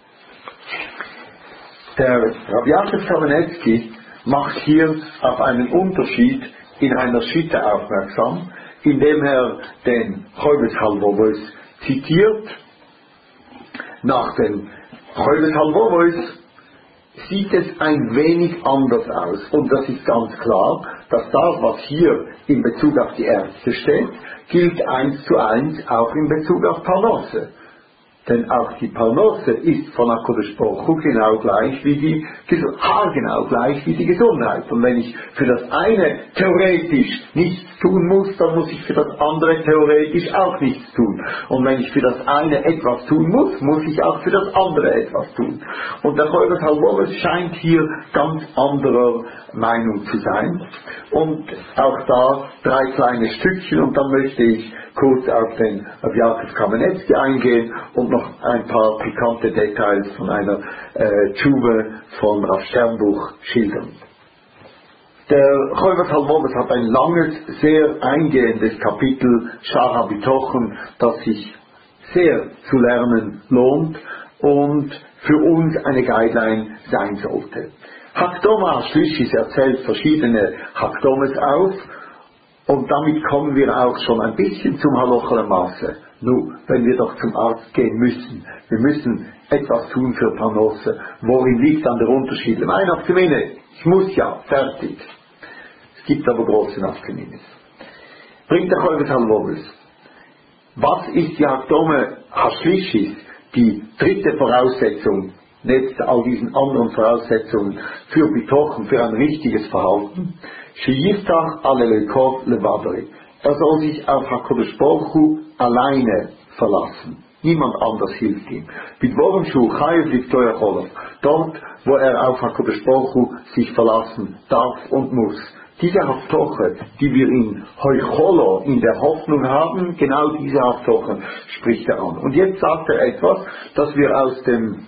Der Rabbi Yaakov Kamenetsky macht hier auf einen Unterschied in einer Schitte aufmerksam, indem er den Choyves Halvovos zitiert. Nach dem Choyves Halvovos sieht es ein wenig anders aus. Und das ist ganz klar, dass das, was hier in Bezug auf die Ärzte steht, gilt eins zu eins auch in Bezug auf Parnasse. Denn auch die Parnasse ist von HaKadosh Baruch Hu genau gleich wie die, haargenau gleich wie die Gesundheit. Und wenn ich für das eine theoretisch nichts tun muss, dann muss ich für das andere theoretisch auch nichts tun. Und wenn ich für das eine etwas tun muss, muss ich auch für das andere etwas tun. Und der Choyves HaLevavos scheint hier ganz anderer Meinung zu sein. Und auch da drei kleine Stückchen, und dann möchte ich kurz auf den auf Jakob Kamenetzki eingehen und noch ein paar pikante Details von einer äh, Tshuve von Rav Sternbuch schildern. Der Choyves HaLevavos hat ein langes, sehr eingehendes Kapitel Shara Bitochen, das sich sehr zu lernen lohnt und für uns eine Guideline sein sollte. Hakdoma Shlischis erzählt verschiedene Hakdomes auf, und damit kommen wir auch schon ein bisschen zum Halacha Lemaase. Nun, wenn wir doch zum Arzt gehen müssen, wir müssen etwas tun für Parnasse. Worin liegt dann der Unterschied? Weihnachtsgemine, ich muss ja, fertig. Es gibt aber große Nafkamines. Bringt der Choyves HaLevavos. Was ist die Hakdome Hashlischis, die dritte Voraussetzung, nebst all diesen anderen Voraussetzungen für Bitochen, für ein richtiges Verhalten? Sheyiftach al Elokav levadoi. Er soll sich auf HaKadosh Baruch Hu alleine verlassen. Niemand anders hilft ihm. Mit Worum Shu Chayev Livtoya Cholov. Dort, wo er auf HaKadosh Baruch Hu sich verlassen darf und muss. Diese Haftoche, die wir in Heucholo, in der Hoffnung haben, genau diese Haftoche spricht er an. Und jetzt sagt er etwas, das wir aus dem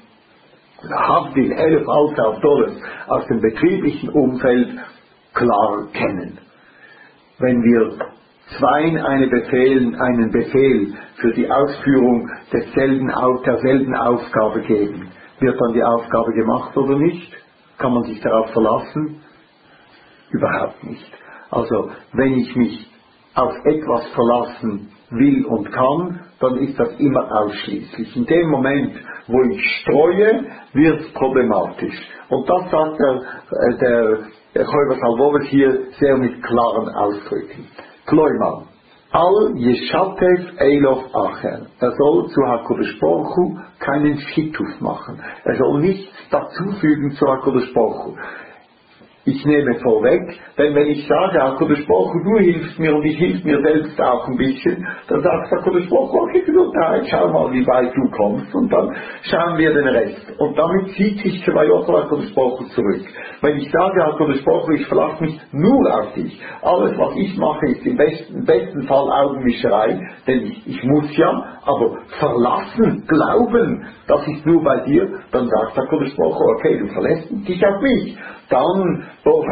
Havdil elf Alter auf Dollars, aus dem betrieblichen Umfeld klar kennen. Wenn wir zweien eine Befehl, einen Befehl für die Ausführung desselben, derselben Aufgabe geben, wird dann die Aufgabe gemacht oder nicht? Kann man sich darauf verlassen? Überhaupt nicht. Also wenn ich mich auf etwas verlassen will und kann, dann ist das immer ausschließlich. In dem Moment, wo ich streue, wird es problematisch. Und das sagt der, der Der Choyves HaLevavos hier sehr mit klaren Ausdrücken. Kloimal. Al Yeshatef Eilof Acher. Er soll zu HaKadosh Baruch Hu keinen Schittuf machen. Er soll nichts dazufügen zu HaKadosh Baruch Hu. Ich nehme vorweg, denn wenn ich sage, HaKadosh Baruch Hu, du hilfst mir und ich hilf mir selbst auch ein bisschen, dann sagt HaKadosh Baruch Hu, okay, Gesundheit, schau mal, wie weit du kommst, und dann schauen wir den Rest. Und damit zieht sich Kavayotla HaKadosh Baruch Hu zurück. Wenn ich sage, HaKadosh Baruch Hu, ich verlasse mich nur auf dich, alles was ich mache ist im besten, im besten Fall Augenwischerei, denn ich, ich muss ja, aber verlassen, glauben, das ist nur bei dir, dann sagt HaKadosh Baruch Hu, okay, du verlässt dich auf mich. Dann,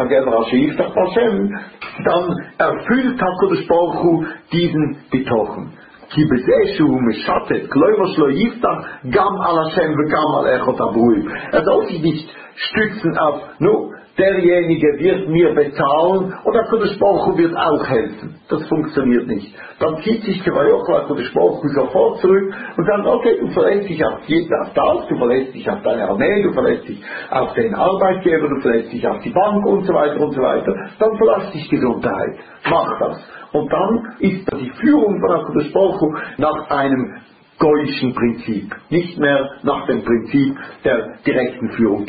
dann erfüllt HaKadosh Baruch Hu diesen Bitochen. כי בזה שהוא משתת, כלומר שלא יפתח גם על השם וגם על איכות הברואים. Er soll sich nicht stützen auf, nu, derjenige wird mir bezahlen und der HaKadosh Baruch Hu wird auch helfen. Das funktioniert nicht. Dann zieht sich der HaKadosh Baruch Hu sofort zurück und sagt, okay, du verlässt dich auf, auf das, du verlässt dich auf deine Armee, du verlässt dich auf den Arbeitgeber, du verlässt dich auf die Bank und so weiter und so weiter. Dann verlass dich Gesundheit. Mach das. Und dann ist die Führung von HaKadosh Baruch Hu nach einem goyischen Prinzip, nicht mehr nach dem Prinzip der direkten Führung.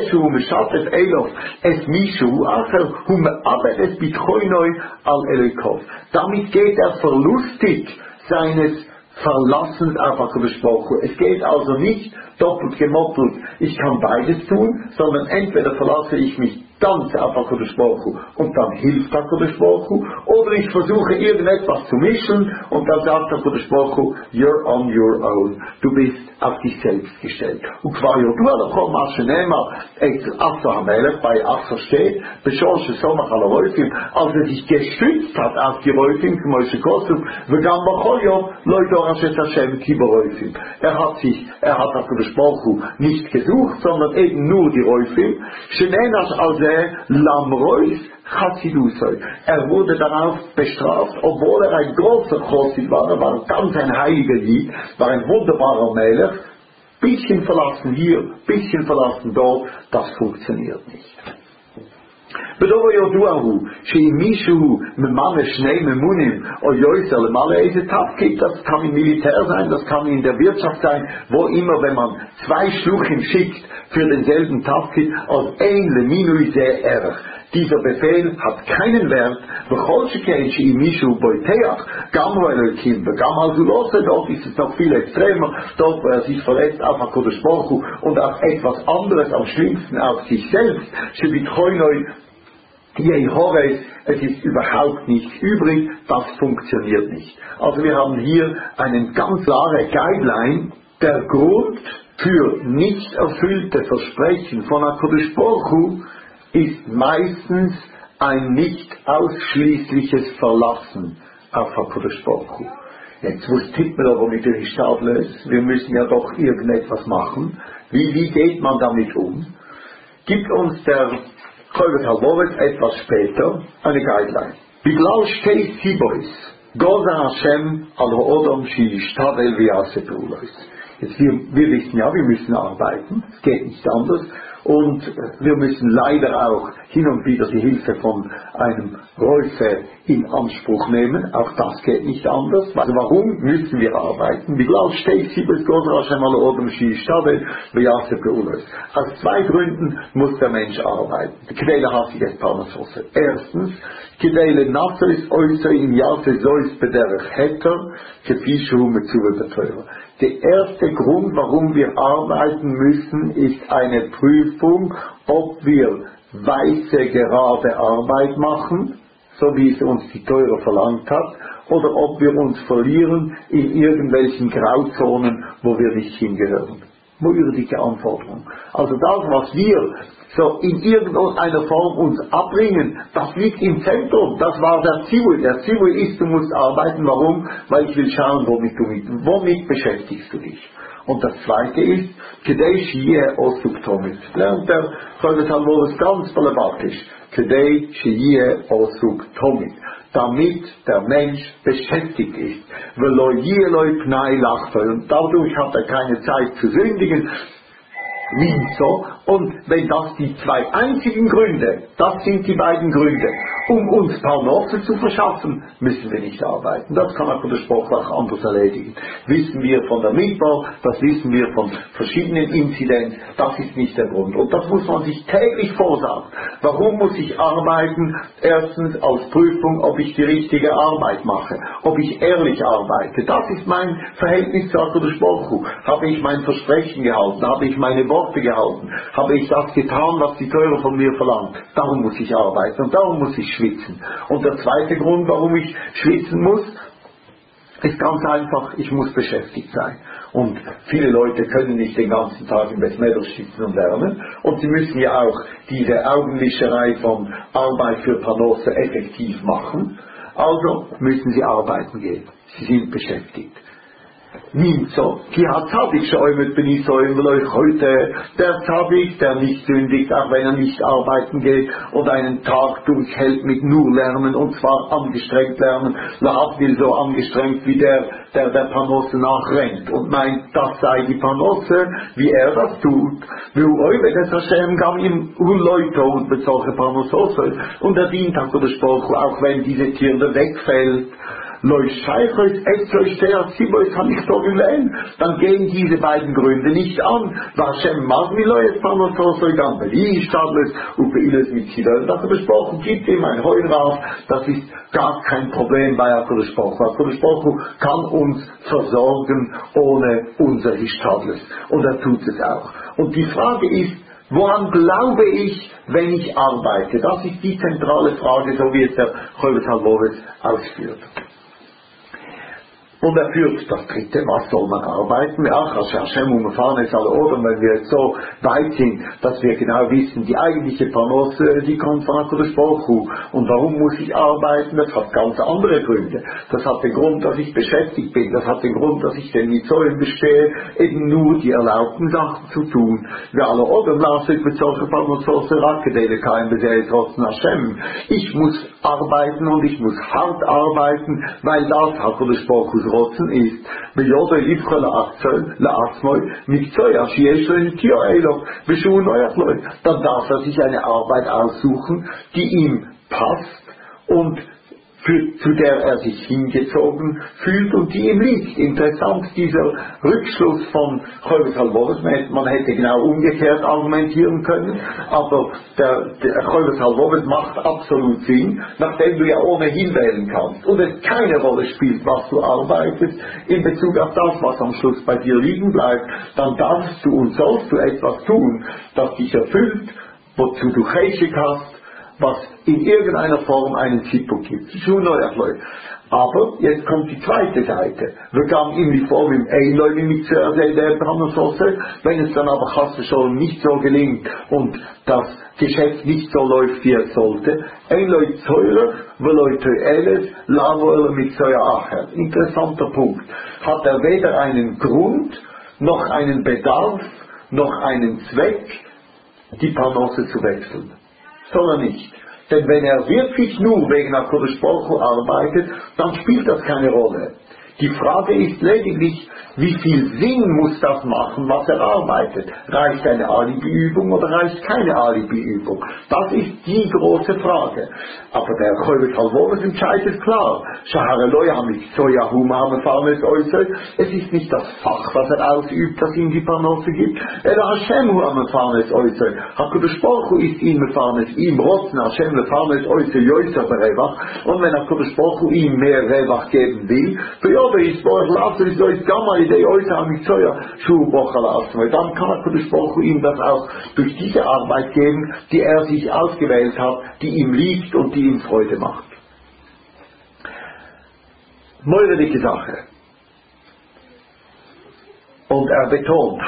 Damit geht er verlustig seines Verlassens auf HaKadosh Baruch Hu. Es geht also nicht doppelt gemoppelt, ich kann beides tun, sondern entweder verlasse ich mich ganz auf HaKadosh Baruch Hu und dann hilft HaKadosh Baruch Hu, oder ich versuche irgendetwas zu mischen und dann sagt HaKadosh Baruch Hu, you're on your own, du bist auf dich selbst gestellt. Und qua Yodua lachol Maschenema, Afsa HaMelech, bei Afsa steht, Beshoshe Somach ala Reufim, als er sich gestützt hat auf die Reufim, Moshe Kosov, Vegam Bachol Yom, Leute Rashet Hashem Kiba Reufim. Er hat sich, er hat HaKadosh Baruch Hu nicht gesucht, sondern eben nur die Reufim, Shenenash als Lamrois Chassidusoi. Er wurde darauf bestraft, obwohl er ein großer Chassid war, er war ganz ein heiliger Jid, war ein wunderbarer Melech, bisschen verlassen hier, bisschen verlassen dort, das funktioniert nicht. בדובר ידועו שאם מישהו מממש שני ממונים או יויסר למעלה איזה תפקיד, das kann im Militär sein, das kann in der Wirtschaft sein, wo immer, wenn man zwei Schluchen schickt für denselben Tafkid, als ein Leminui sehr erg. Dieser Befehl hat keinen Wert, בכל שכן שאם מישהו בויתח, גם הוא אלוקים וגם על זולוסה, dort ist es noch viel extremer, dort wo er sich verletzt auf HaKadosh Baruch Hu und auch etwas anderes, am schlimmsten auf sich selbst, שבתחוינוי Jehoves, es ist überhaupt nichts übrig, das funktioniert nicht. Also wir haben hier eine ganz klare Guideline, der Grund für nicht erfüllte Versprechen von HaKadosh Baruch Hu ist meistens ein nicht ausschließliches Verlassen auf HaKadosh Baruch Hu. Jetzt was tippt man aber mit den Stadles? Wir müssen ja doch irgendetwas machen. Wie, wie geht man damit um? Gibt uns der Chovet Halvoret etwas später eine Guideline. Biglau shtei sibois, goza Hashem al ha'odom she'yishtadel v'yaseh pa'ulos. Jetzt wir, wir wissen ja, wir müssen arbeiten, es geht nicht anders. Und wir müssen leider auch hin und wieder die Hilfe von einem Räufer in Anspruch nehmen. Auch das geht nicht anders. Also warum müssen wir arbeiten? Aus zwei Gründen muss der Mensch arbeiten. Erstens, der erste Grund, warum wir arbeiten müssen, ist eine Prüfung, ob wir weiße, gerade Arbeit machen, so wie es uns die Teure verlangt hat, oder ob wir uns verlieren in irgendwelchen Grauzonen, wo wir nicht hingehören. Moirdige Anforderung. Also das, was wir so in irgendeiner Form uns abbringen, das liegt im Zentrum. Das war der Zivui. Der Zivui ist, du musst arbeiten. Warum? Weil ich will schauen, womit du mit, womit beschäftigst du dich. Und das zweite ist, Kedei Shiyeh Osuk Tomit. Lernt der Chovet Halvoret ganz problematisch. Kedei Shiyeh Osuk Tomit. Damit der Mensch beschäftigt ist. Velo Yeloi Pnai Lachtoy. Und dadurch hat er keine Zeit zu sündigen. So. Und wenn das die zwei einzigen Gründe, das sind die beiden Gründe, um uns Parnasse zu verschaffen, müssen wir nicht arbeiten. Das kann auch der Spruch auch anders erledigen. Wissen wir von der Mitbau, das wissen wir von verschiedenen Inzidenten, das ist nicht der Grund. Und das muss man sich täglich vorsagen. Warum muss ich arbeiten? Erstens als Prüfung, ob ich die richtige Arbeit mache, ob ich ehrlich arbeite. Das ist mein Verhältnis zu der Spruch. Habe ich mein Versprechen gehalten? Habe ich meine Worte gehalten? Habe ich das getan, was die Teure von mir verlangt? Darum muss ich arbeiten und darum muss ich schwitzen. Und der zweite Grund, warum ich schwitzen muss, ist ganz einfach, ich muss beschäftigt sein. Und viele Leute können nicht den ganzen Tag im Besmedel sitzen und lernen. Und sie müssen ja auch diese Augenwischerei von Arbeit für Parnasse effektiv machen. Also müssen sie arbeiten gehen. Sie sind beschäftigt. Nimzo, ki hat Zadik schäumet bin ich so im euch heute, der Zadik, der nicht sündigt, auch wenn er nicht arbeiten geht und einen Tag durchhält mit nur Lernen und zwar angestrengt lernen, Lahat will so angestrengt wie der, der der Parnasse nachrennt und meint, das sei die Parnasse, wie er das tut, wie euch das Hashem gab ihm Leute und bezahlte Parnasse und er dient hat der Spruch, auch wenn diese Tiere wegfällt. Dann gehen diese beiden Gründe nicht an. Das besprochen gibt ihm ein Heulrauf, das ist gar kein Problem bei HaKadosh Baruch Hu. HaKadosh Baruch Hu kann uns versorgen ohne unser Hishtadles. Und er tut es auch. Und die Frage ist, woran glaube ich, wenn ich arbeite? Das ist die zentrale Frage, so wie es der Chovet Halvoret ausführt. Und er führt das dritte, was soll man arbeiten? Ach, Hashem umfahren es alle Ohren, wenn wir jetzt so weit sind, dass wir genau wissen, die eigentliche Parnasse, die kommt von HaKadosh Baruch Hu. Und warum muss ich arbeiten? Das hat ganz andere Gründe. Das hat den Grund, dass ich beschäftigt bin. Das hat den Grund, dass ich den Mitzvot bestehe, eben nur die erlaubten Sachen zu tun. Wir alle Ohren lassen, mit solchen Parnasse, Rakedele, kein Beseil, trotzdem Hashem. Ich muss arbeiten und ich muss hart arbeiten, weil das HaKadosh Baruch Hu's Rotzen ist. Dann darf er sich eine Arbeit aussuchen, die ihm passt und für, zu der er sich hingezogen fühlt und die ihm liegt. Interessant, dieser Rückschluss von Chovet Halvovos, man hätte genau umgekehrt argumentieren können, aber der, der Chovet Halvovos macht absolut Sinn, nachdem du ja ohnehin wählen kannst und es keine Rolle spielt, was du arbeitest, in Bezug auf das, was am Schluss bei dir liegen bleibt, dann darfst du und sollst du etwas tun, das dich erfüllt, wozu du Cheshik hast, was in irgendeiner Form einen Zippo gibt. Schon neuer Leute. Aber jetzt kommt die zweite Seite. Wir kamen ihm vor, wie ein Leute mit der Brandensauce, wenn es dann aber Chasse schon nicht so gelingt und das Geschäft nicht so läuft, wie es sollte. Ein Leute teurer, weil Leute eles, la mit so acher. Interessanter Punkt. Hat er weder einen Grund, noch einen Bedarf, noch einen Zweck, die Parnasse zu wechseln. Soll er nicht. Denn wenn er wirklich nur wegen HaKadosh Baruch Hu arbeitet, dann spielt das keine Rolle. Die Frage ist lediglich, wie viel Sinn muss das machen, was er arbeitet? Reicht eine Alibi-Übung oder reicht keine Alibi-Übung? Das ist die große Frage. Aber der Chovet Halvovos entscheidet klar. Es ist nicht das Fach, was er ausübt, das ihm die Parnasse gibt. HaKadosh Baruch Hu ist ihm mefarnes, ihm rotzen, Hashem mefarnes äußer Yoiser berevach. Und wenn HaKadosh Baruch Hu ihm mehr Revach geben will, dann kann HaKadosh Baruch Hu ihm das auch durch diese Arbeit geben, die er sich ausgewählt hat, die ihm liegt und die ihm Freude macht. Neuerliche Sache. Und er betont,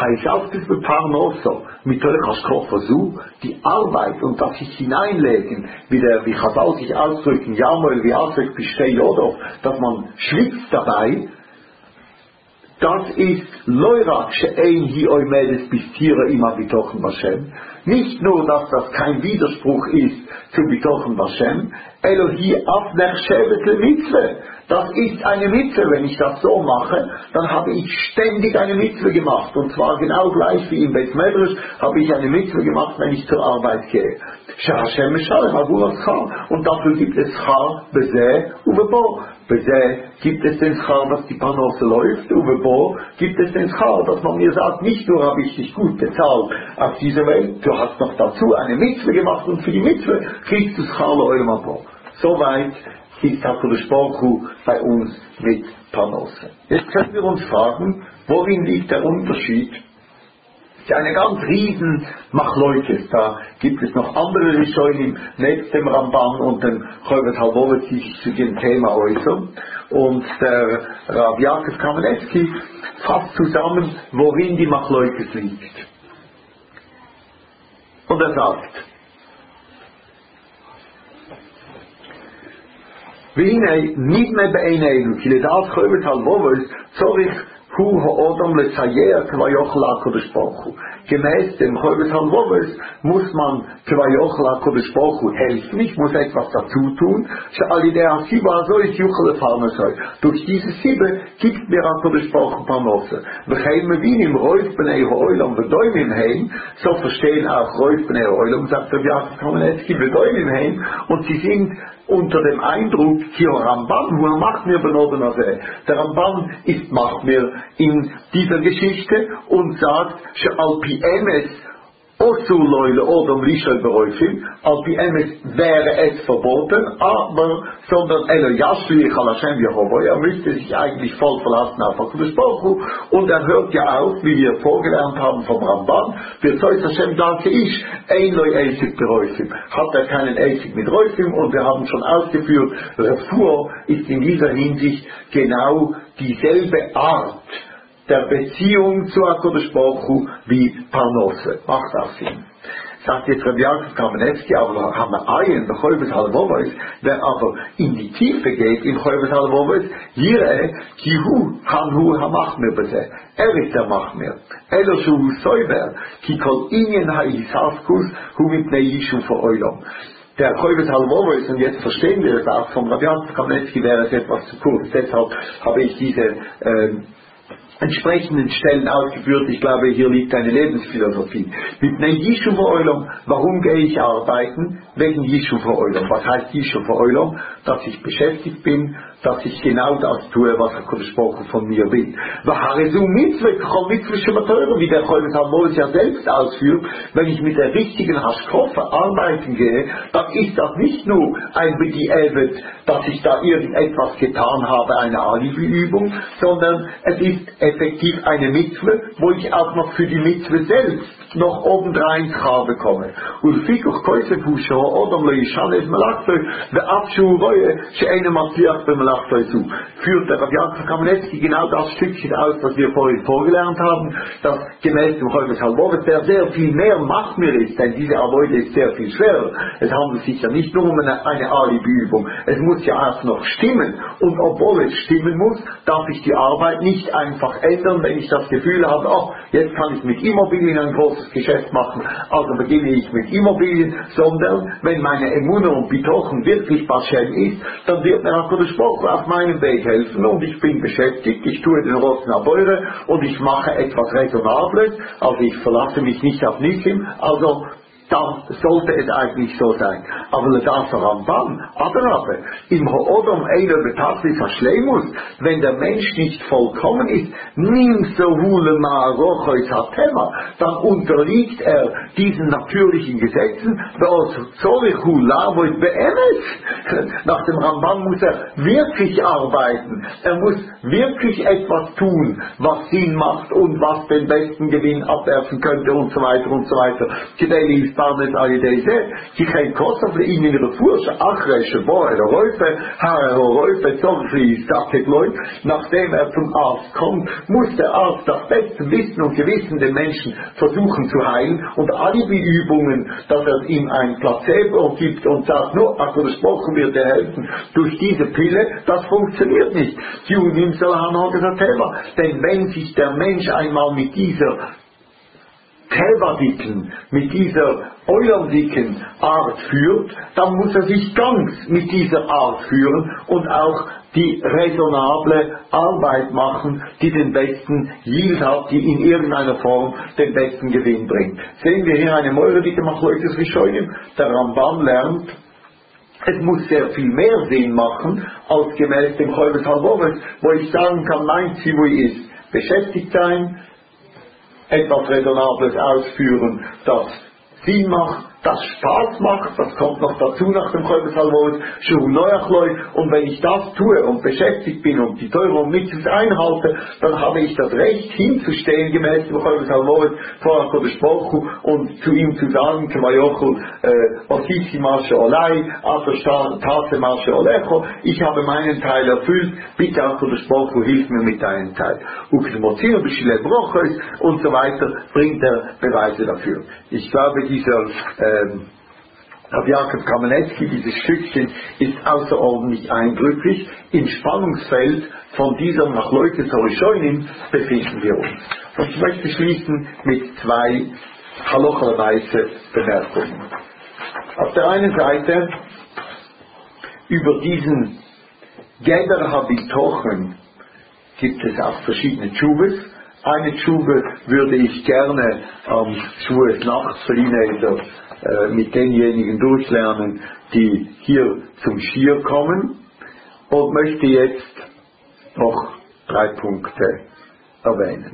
die Arbeit und das sich hineinlegen, wie der, wie Chazal sich ausdrücken, Jamol, wie Asek, Bistei Yodov, dass man schwitzt dabei, das ist Leurak, She'ein hi oimedes bis Tira ima bitochen Vashem. Nicht nur, dass das kein Widerspruch ist zu bitochen Vashem, Elohi afnech shevet le Mitzvah. Das ist eine Mitzvah. Wenn ich das so mache, dann habe ich ständig eine Mitzvah gemacht. Und zwar genau gleich wie im Beit Medrash habe ich eine Mitzvah gemacht, wenn ich zur Arbeit gehe. Sha'ashem meshalem avur Schar. Und dafür gibt es Schar, Bezeh, Uvebo. Bezeh gibt es den Schar, dass die Parnasse läuft. Uvebo gibt es den Schar, dass man mir sagt, nicht nur habe ich dich gut bezahlt auf dieser Welt, du hast noch dazu eine Mitzvah gemacht und für die Mitzvah kriegst du Schar le'olam haba. Soweit ist HaKadosh Baruch Hu bei uns mit Parnasse. Jetzt können wir uns fragen, worin liegt der Unterschied? Das ist eine ganz riesen Machleukes. Da gibt es noch andere Rishonim, nebst dem Ramban und dem Chovet Halvovos, die sich zu dem Thema äußern. Und der Rav Yaakov Kamenetsky fasst zusammen, worin die Machleukes liegt. Und er sagt, והנה נדמה בעינינו כי לדעת חייבת הלבובס צורך הוא האדם לצייר כביכול הקדוש ברוך הוא. Gemäß dem Chovet Halvovos muss man כביכול הקדוש ברוך הוא helfen, ich muss etwas dazu tun, שעל ידי הסיבה הזו יוכל לפרנס. durch diese Siebe gibt mir הקדוש ברוך הוא פרנסה. וכן מבינים רויף בני העולם ודוימים הם, so verstehen auch רויף בני העולם, sagt der Yaakov Kamenetsky, ודוימים הם, und sie sind unter dem Eindruck, hier Ramban, wo er macht mir benoben also. Der Ramban ist macht mir in dieser Geschichte und sagt, Alpi Emes Osu Leule Odom Rishel Beräufim, Alpi Emes wäre es verboten, aber, sondern Elo Yashli Chalashem Yehovah, er müsste sich eigentlich voll verlassen auf HaKadosh Baruch Hu, und er hört ja auf, wie wir vorgelernt haben vom Ramban, wir Zeus Hashem danke ich, ein Loi Eisig Beräufim, hat er keinen Eisig mit Räufim, und wir haben schon ausgeführt, Refuah ist in dieser Hinsicht genau dieselbe Art der Beziehung zu HaKadosh Baruch Hu wie Parnasse. Macht auch Sinn. Sagt jetzt Rav Yaakov Kamenetsky, aber haben wir einen, der Chovet Halvovos, der aber in die Tiefe geht, im Chovet Halvovos, Jireh, ki hu, han hu, ha machmir beze. Er ist der Machmir. Elo shu hu soiver, ki kol inyen ha isafkus, hu mit ne yishu ve'olam. der Choves Halvovos, und jetzt verstehen wir es auch vom Rabbi Yaakov Kamenetsky, wäre es etwas zu kurz. Deshalb habe ich diese äh, entsprechenden Stellen ausgeführt. Ich glaube, hier liegt eine Lebensphilosophie. Mit einer Yishuv-Oilom, warum gehe ich arbeiten? Wegen Yishuv-Oilom. Was heißt Yishuv-Oilom? Dass ich beschäftigt bin, dass ich genau das tue, was der Kodesh Baruch Hu von mir will. Wie der Choves Halvovos ja selbst ausführt, wenn ich mit der richtigen Hashkofe arbeiten gehe, dann ist das nicht nur ein Bedi'evet, dass ich da irgendetwas getan habe, eine Alibi-Übung, sondern es ist effektiv eine Mitzwe, wo ich auch noch für die Mitzwe selbst noch obendrein Char bekomme. Und Fikuch Koisef Husho, Odom lo Yishanes Malachtoi, Ve'abshu Roye, She'ene Matliach B'Malachtoi zu. Führt der Rabbi Yaakov Kamenetsky genau das Stückchen aus, was wir vorhin vorgelernt haben, dass gemäß dem Choves Halvovos, der sehr viel mehr macht mir ist, denn diese Avoide ist sehr viel schwerer. Es handelt sich ja nicht nur um eine, eine Alibi-Übung, es muss ja erst noch stimmen. Und obwohl es stimmen muss, darf ich die Arbeit nicht einfach ändern, wenn ich das Gefühl habe, oh, jetzt kann ich mit Immobilien ein großes Geschäft machen, also beginne ich mit Immobilien, sondern wenn meine Emunah und Bitochen wirklich Bashem ist, dann wird mir auch der Spruch auf meinem Weg helfen und ich bin beschäftigt, ich tue den Rosten Abeure und ich mache etwas Raisonnables, also ich verlasse mich nicht auf Nissim, also dann sollte es eigentlich so sein. Aber das Rambam, Adrabe, im Ho'odom Eile Betachlis Hashleimus, wenn der Mensch nicht vollkommen ist, nimm so hule ma'arochois hatema, dann unterliegt er diesen natürlichen Gesetzen, nach dem Rambam muss er wirklich arbeiten, er muss wirklich etwas tun, was Sinn macht und was den besten Gewinn abwerfen könnte und so weiter und so weiter. Parnet Alideise, die kein Kosov in ihre Fursche, Achresche, Boer, Räufe, Haare, Räufe, Zorfli, Saketleut, nachdem er zum Arzt kommt, muss der Arzt das beste Wissen und Gewissen den Menschen versuchen zu heilen und Alibi-Übungen, dass er ihm ein Placebo gibt und sagt, nur, also gesprochen wird er helfen durch diese Pille, das funktioniert nicht. Denn wenn sich der Mensch einmal mit dieser Telvadiken, mit dieser Eulerdiken Art führt, dann muss er sich ganz mit dieser Art führen und auch die raisonable Arbeit machen, die den besten Yield hat, die in irgendeiner Form den besten Gewinn bringt. Sehen wir hier eine Meuredike Machloikes Rishonim, der Ramban lernt, es muss sehr viel mehr Sinn machen, als gemäß dem Choves Halvovos, wo ich sagen kann, mein Zivui ist beschäftigt sein, etwas Raisonnables ausführen, das Sinn macht, das Spaß macht, das kommt noch dazu nach dem Choves Halvovos, und wenn ich das tue und beschäftigt bin und die Teure und Mitzvot einhalte, dann habe ich das Recht hinzustehen gemäß dem Choves Halvovos vor HaKadosh Baruch Hu und zu ihm zu sagen, Osisi Mashe Olai, Tase Mashe Olecho, ich habe meinen Teil erfüllt, bitte HaKadosh Baruch Hu, hilf mir mit deinem Teil. Ukzmozino B'Shilei Brochos und so weiter, bringt er Beweise dafür. Ich glaube, dieser Ähm, Rabbi Yaakov Kamenetsky, dieses Stückchen ist außerordentlich eindrücklich. Im Spannungsfeld von dieser Machloikes Rishonim befinden wir uns. Und ich möchte schließen mit zwei halachaweise Bemerkungen. Auf der einen Seite über diesen Geder Habitochen gibt es auch verschiedene Tschubes. Eine Tschube würde ich gerne am Schuhes Nachtverliener äh, mit denjenigen durchlernen, die hier zum Schier kommen, und möchte jetzt noch drei Punkte erwähnen.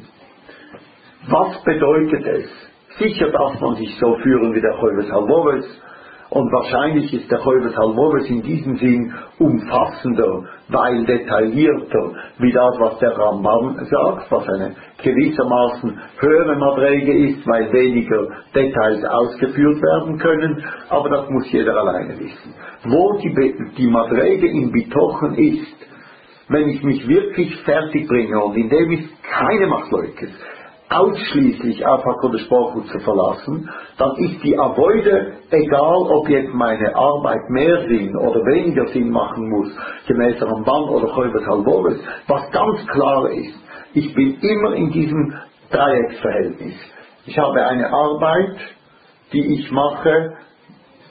Was bedeutet es? Sicher darf man sich so führen wie der Choves Halvovos, und wahrscheinlich ist der Choves Halvovos in diesem Sinn umfassender, weil detaillierter, wie das, was der Rambam sagt, was eine gewissermaßen höhere Madrege ist, weil weniger Details ausgeführt werden können, aber das muss jeder alleine wissen. Wo die, die Madrege in Bitochen ist, wenn ich mich wirklich fertig bringe und indem ich keine Machleukes ausschließlich auf HaKadosh Baruch Hu zu verlassen, dann ist die Avoide, egal ob jetzt meine Arbeit mehr Sinn oder weniger Sinn machen muss, gemäß Ramban oder Choves Halvovos, was ganz klar ist, ich bin immer in diesem Dreiecksverhältnis. Ich habe eine Arbeit, die ich mache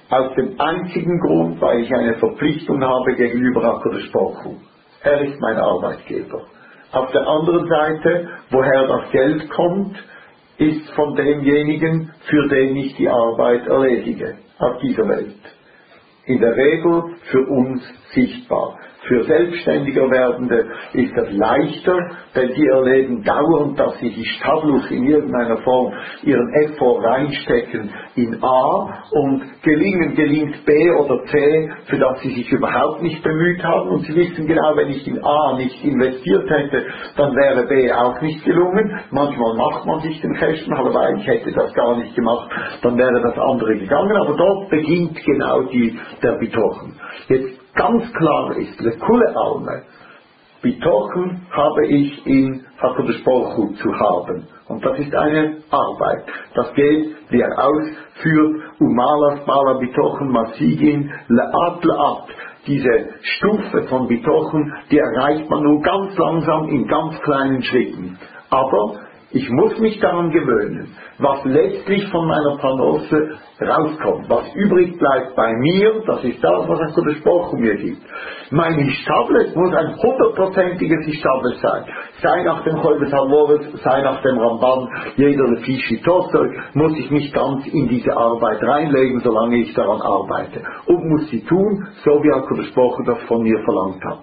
Aus dem einzigen Grund, weil ich eine Verpflichtung habe gegenüber HaKadosh Baruch Hu. Er ist mein Arbeitgeber. Auf der anderen Seite, woher das Geld kommt, ist von demjenigen, für den ich die Arbeit erledige, auf dieser Welt. In der Regel für uns sichtbar. Für selbstständiger Werdende ist das leichter, denn die erleben dauernd, dass sie die Stadlus in irgendeiner Form ihren Effort reinstecken in A und gelingen, gelingt B oder C, für das sie sich überhaupt nicht bemüht haben, und sie wissen genau, wenn ich in A nicht investiert hätte, dann wäre B auch nicht gelungen. Manchmal macht man sich den Kästen, aber ich hätte das gar nicht gemacht, dann wäre das andere gegangen, aber dort beginnt genau die, der Bitochen. Jetzt ganz klar ist, Lekule Alme, Bitochen habe ich in HaKadosh Baruch Hu zu haben. Und das ist eine Arbeit. Das geht, wie er ausführt, Umalas Bala Bitochen Masigin Leat Leat. Diese Stufe von Bitochen, die erreicht man nur ganz langsam in ganz kleinen Schritten. Aber ich muss mich daran gewöhnen, was letztlich von meiner Parnose rauskommt. Was übrig bleibt bei mir, das ist das, was HaKadosh Baruch Hu mir gibt. Mein Ishtablet muss ein hundertprozentiges Ishtablet sein. Sei nach dem Cholbes Halvores, sei nach dem Ramban, jeder Lefishi Tosoi, muss ich mich ganz in diese Arbeit reinlegen, solange ich daran arbeite. Und muss sie tun, so wie HaKadosh Baruch Hu das von mir verlangt hat.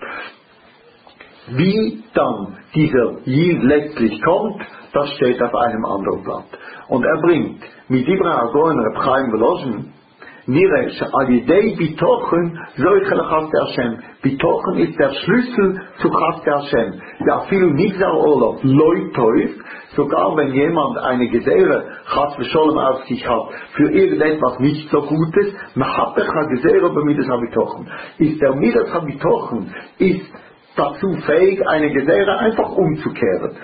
Wie dann dieser Yield letztlich kommt, das steht auf einem anderen Blatt. Und er bringt mit Dibra Agon Reb Chaim Volozhin, Niresh Alidei Bitochen Zoichel Chaste Hashem. Bitochen ist der Schlüssel zu Chaste Hashem. Ja, viel Nigzar Olof Leuteuf, sogar wenn jemand eine Gesehre Chas v'Sholem auf sich hat für irgendetwas nicht so Gutes, Mechapecha Gesehre bei Midas HaBitochen. Ist der Midas HaBitochen, ist dazu fähig, eine Gesehre einfach umzukehren.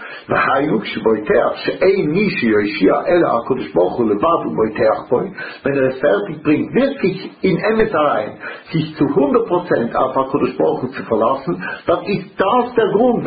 Wenn er es fertig bringt, wirklich in Emes rein, sich zu hundert Prozent auf HaKadosh Baruch Hu zu verlassen, dann ist das der Grund,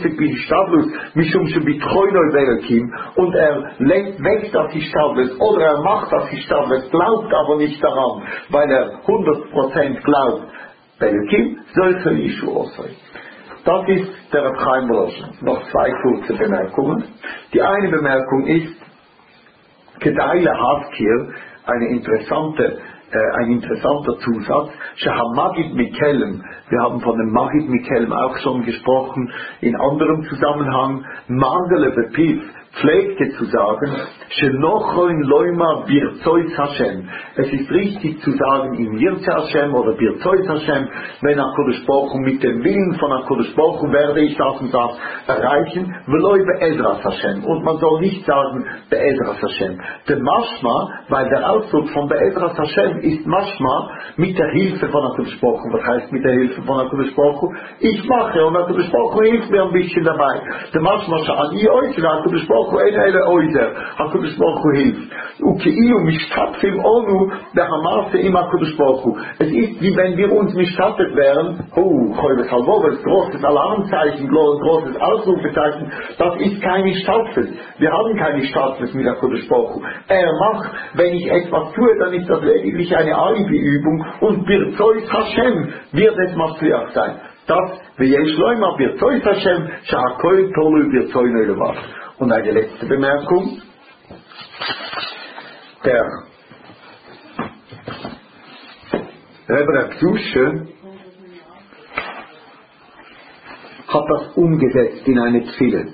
und er lenkt weg das Ishtablet oder er macht das Ishtablet, glaubt aber nicht daran, weil er hundert Prozent glaubt, Belkim, solche Yishu Osoi. Das ist der Reb Chaim Volozhin. Noch zwei kurze Bemerkungen. Die eine Bemerkung ist, Kedaile Haskir, eine interessante, äh, ein interessanter Zusatz, Shehamagid Mikelem, wir haben von dem Magid Mikelem auch schon gesprochen, in anderem Zusammenhang, Mangele Bepiv, pflegte zu sagen, Shenochoin Loima Birzois Hashem. Es ist richtig zu sagen, im Yirze Hashem oder Birzois Hashem, wenn HaKadosh Baruch Hu mit dem Willen von HaKadosh Baruch Hu werde ich das und das erreichen, Veloi Be'edras Hashem. Und man soll nicht sagen, Be'edras Hashem. Der Mashma, weil der Ausdruck von Be'edras Hashem ist Mashma mit der Hilfe von HaKadosh Baruch Hu. Was heißt mit der Hilfe von HaKadosh Baruch Hu? Ich mache und HaKadosh Baruch Hu hilft mir ein bisschen dabei. Der Mashma Sha'ani Oiz, HaKadosh Baruch Hu Eine Oizer, HaKadosh Baruch Hu hilft. Ukeilu mishtatfim onu behamase im HaKadosh Baruch Hu. Es ist wie wenn wir uns mishtatet wären, oh, Cholbes Halvores, großes Alarmzeichen, großes Ausrufezeichen, das ist keine Staffel. Wir haben keine Staffel mit HaKadosh Baruch Hu. Er macht, wenn ich etwas tue, dann ist das lediglich eine Alibi-Übung und Birzois Hashem wird es Masliach sein. Das, wie Jeschleuma Birzois Hashem, Sha'akoi Tolu Birzoi Neulewach. Und eine letzte Bemerkung. Der Rebbe Psusche hat das umgesetzt in eine Tfile.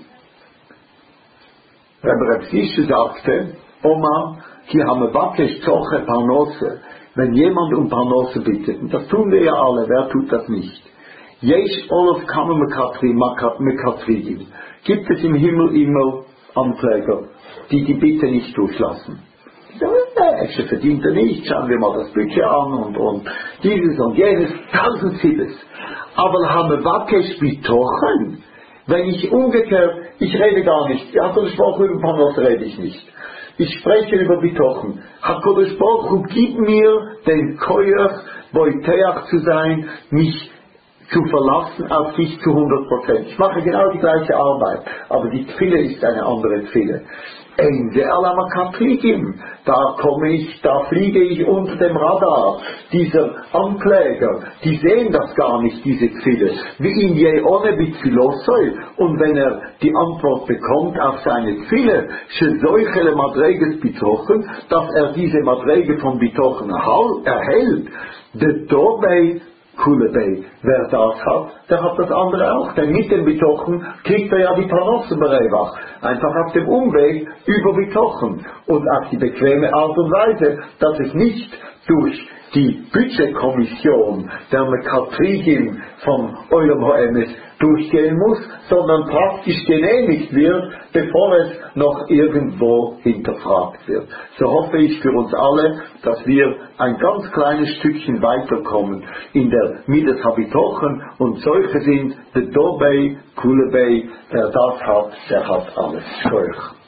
Rebbe Psusche sagte, Oma, hier haben wir Bakesh Zoche Parnose. Wenn jemand um Parnose bittet, und das tun wir ja alle, wer tut das nicht? Yesh Olof Kamer Mekatri Mekatri. Gibt es im Himmel immer Ankläger, die die Bitte nicht durchlassen? Ja, er verdient er nicht, schauen wir mal das Budget an und, und dieses und jenes, tausend vieles. Aber haben Wakesh Bitochen, wenn ich umgekehrt, ich rede gar nicht, ja, HaKadosh Baruch Hu über Panos rede ich nicht. Ich spreche über Bitochen. HaKadosh Baruch Hu, gib mir den Koyach, Boiteach zu sein, mich zu verlassen auf dich zu hundert Prozent. Ich mache genau die gleiche Arbeit, aber die Tfille ist eine andere Tfille. Ende Alamakapligim, da komme ich, da fliege ich unter dem Radar dieser Ankläger, die sehen das gar nicht, diese Tfille. Wie in je ohne Bitzilossoi, und wenn er die Antwort bekommt auf seine Tfille, solche Madreges bitochen, dass er diese Madrege von Bitochen erhält, de Dobei Kulebei. Wer das hat, der hat das andere auch. Denn mit dem Bitochen kriegt er ja die Parnossenberewach. Einfach auf dem Umweg über Bitochen. Und auf die bequeme Art und Weise, dass es nicht durch die Budgetkommission der Mekatrigim von Eulam Hoemes durchgehen muss, sondern praktisch genehmigt wird, bevor es noch irgendwo hinterfragt wird. So hoffe ich für uns alle, dass wir ein ganz kleines Stückchen weiterkommen in der Midas Habitochen und solche sind, der Dobei, Kulebei, wer das hat, der hat alles. Scheuch.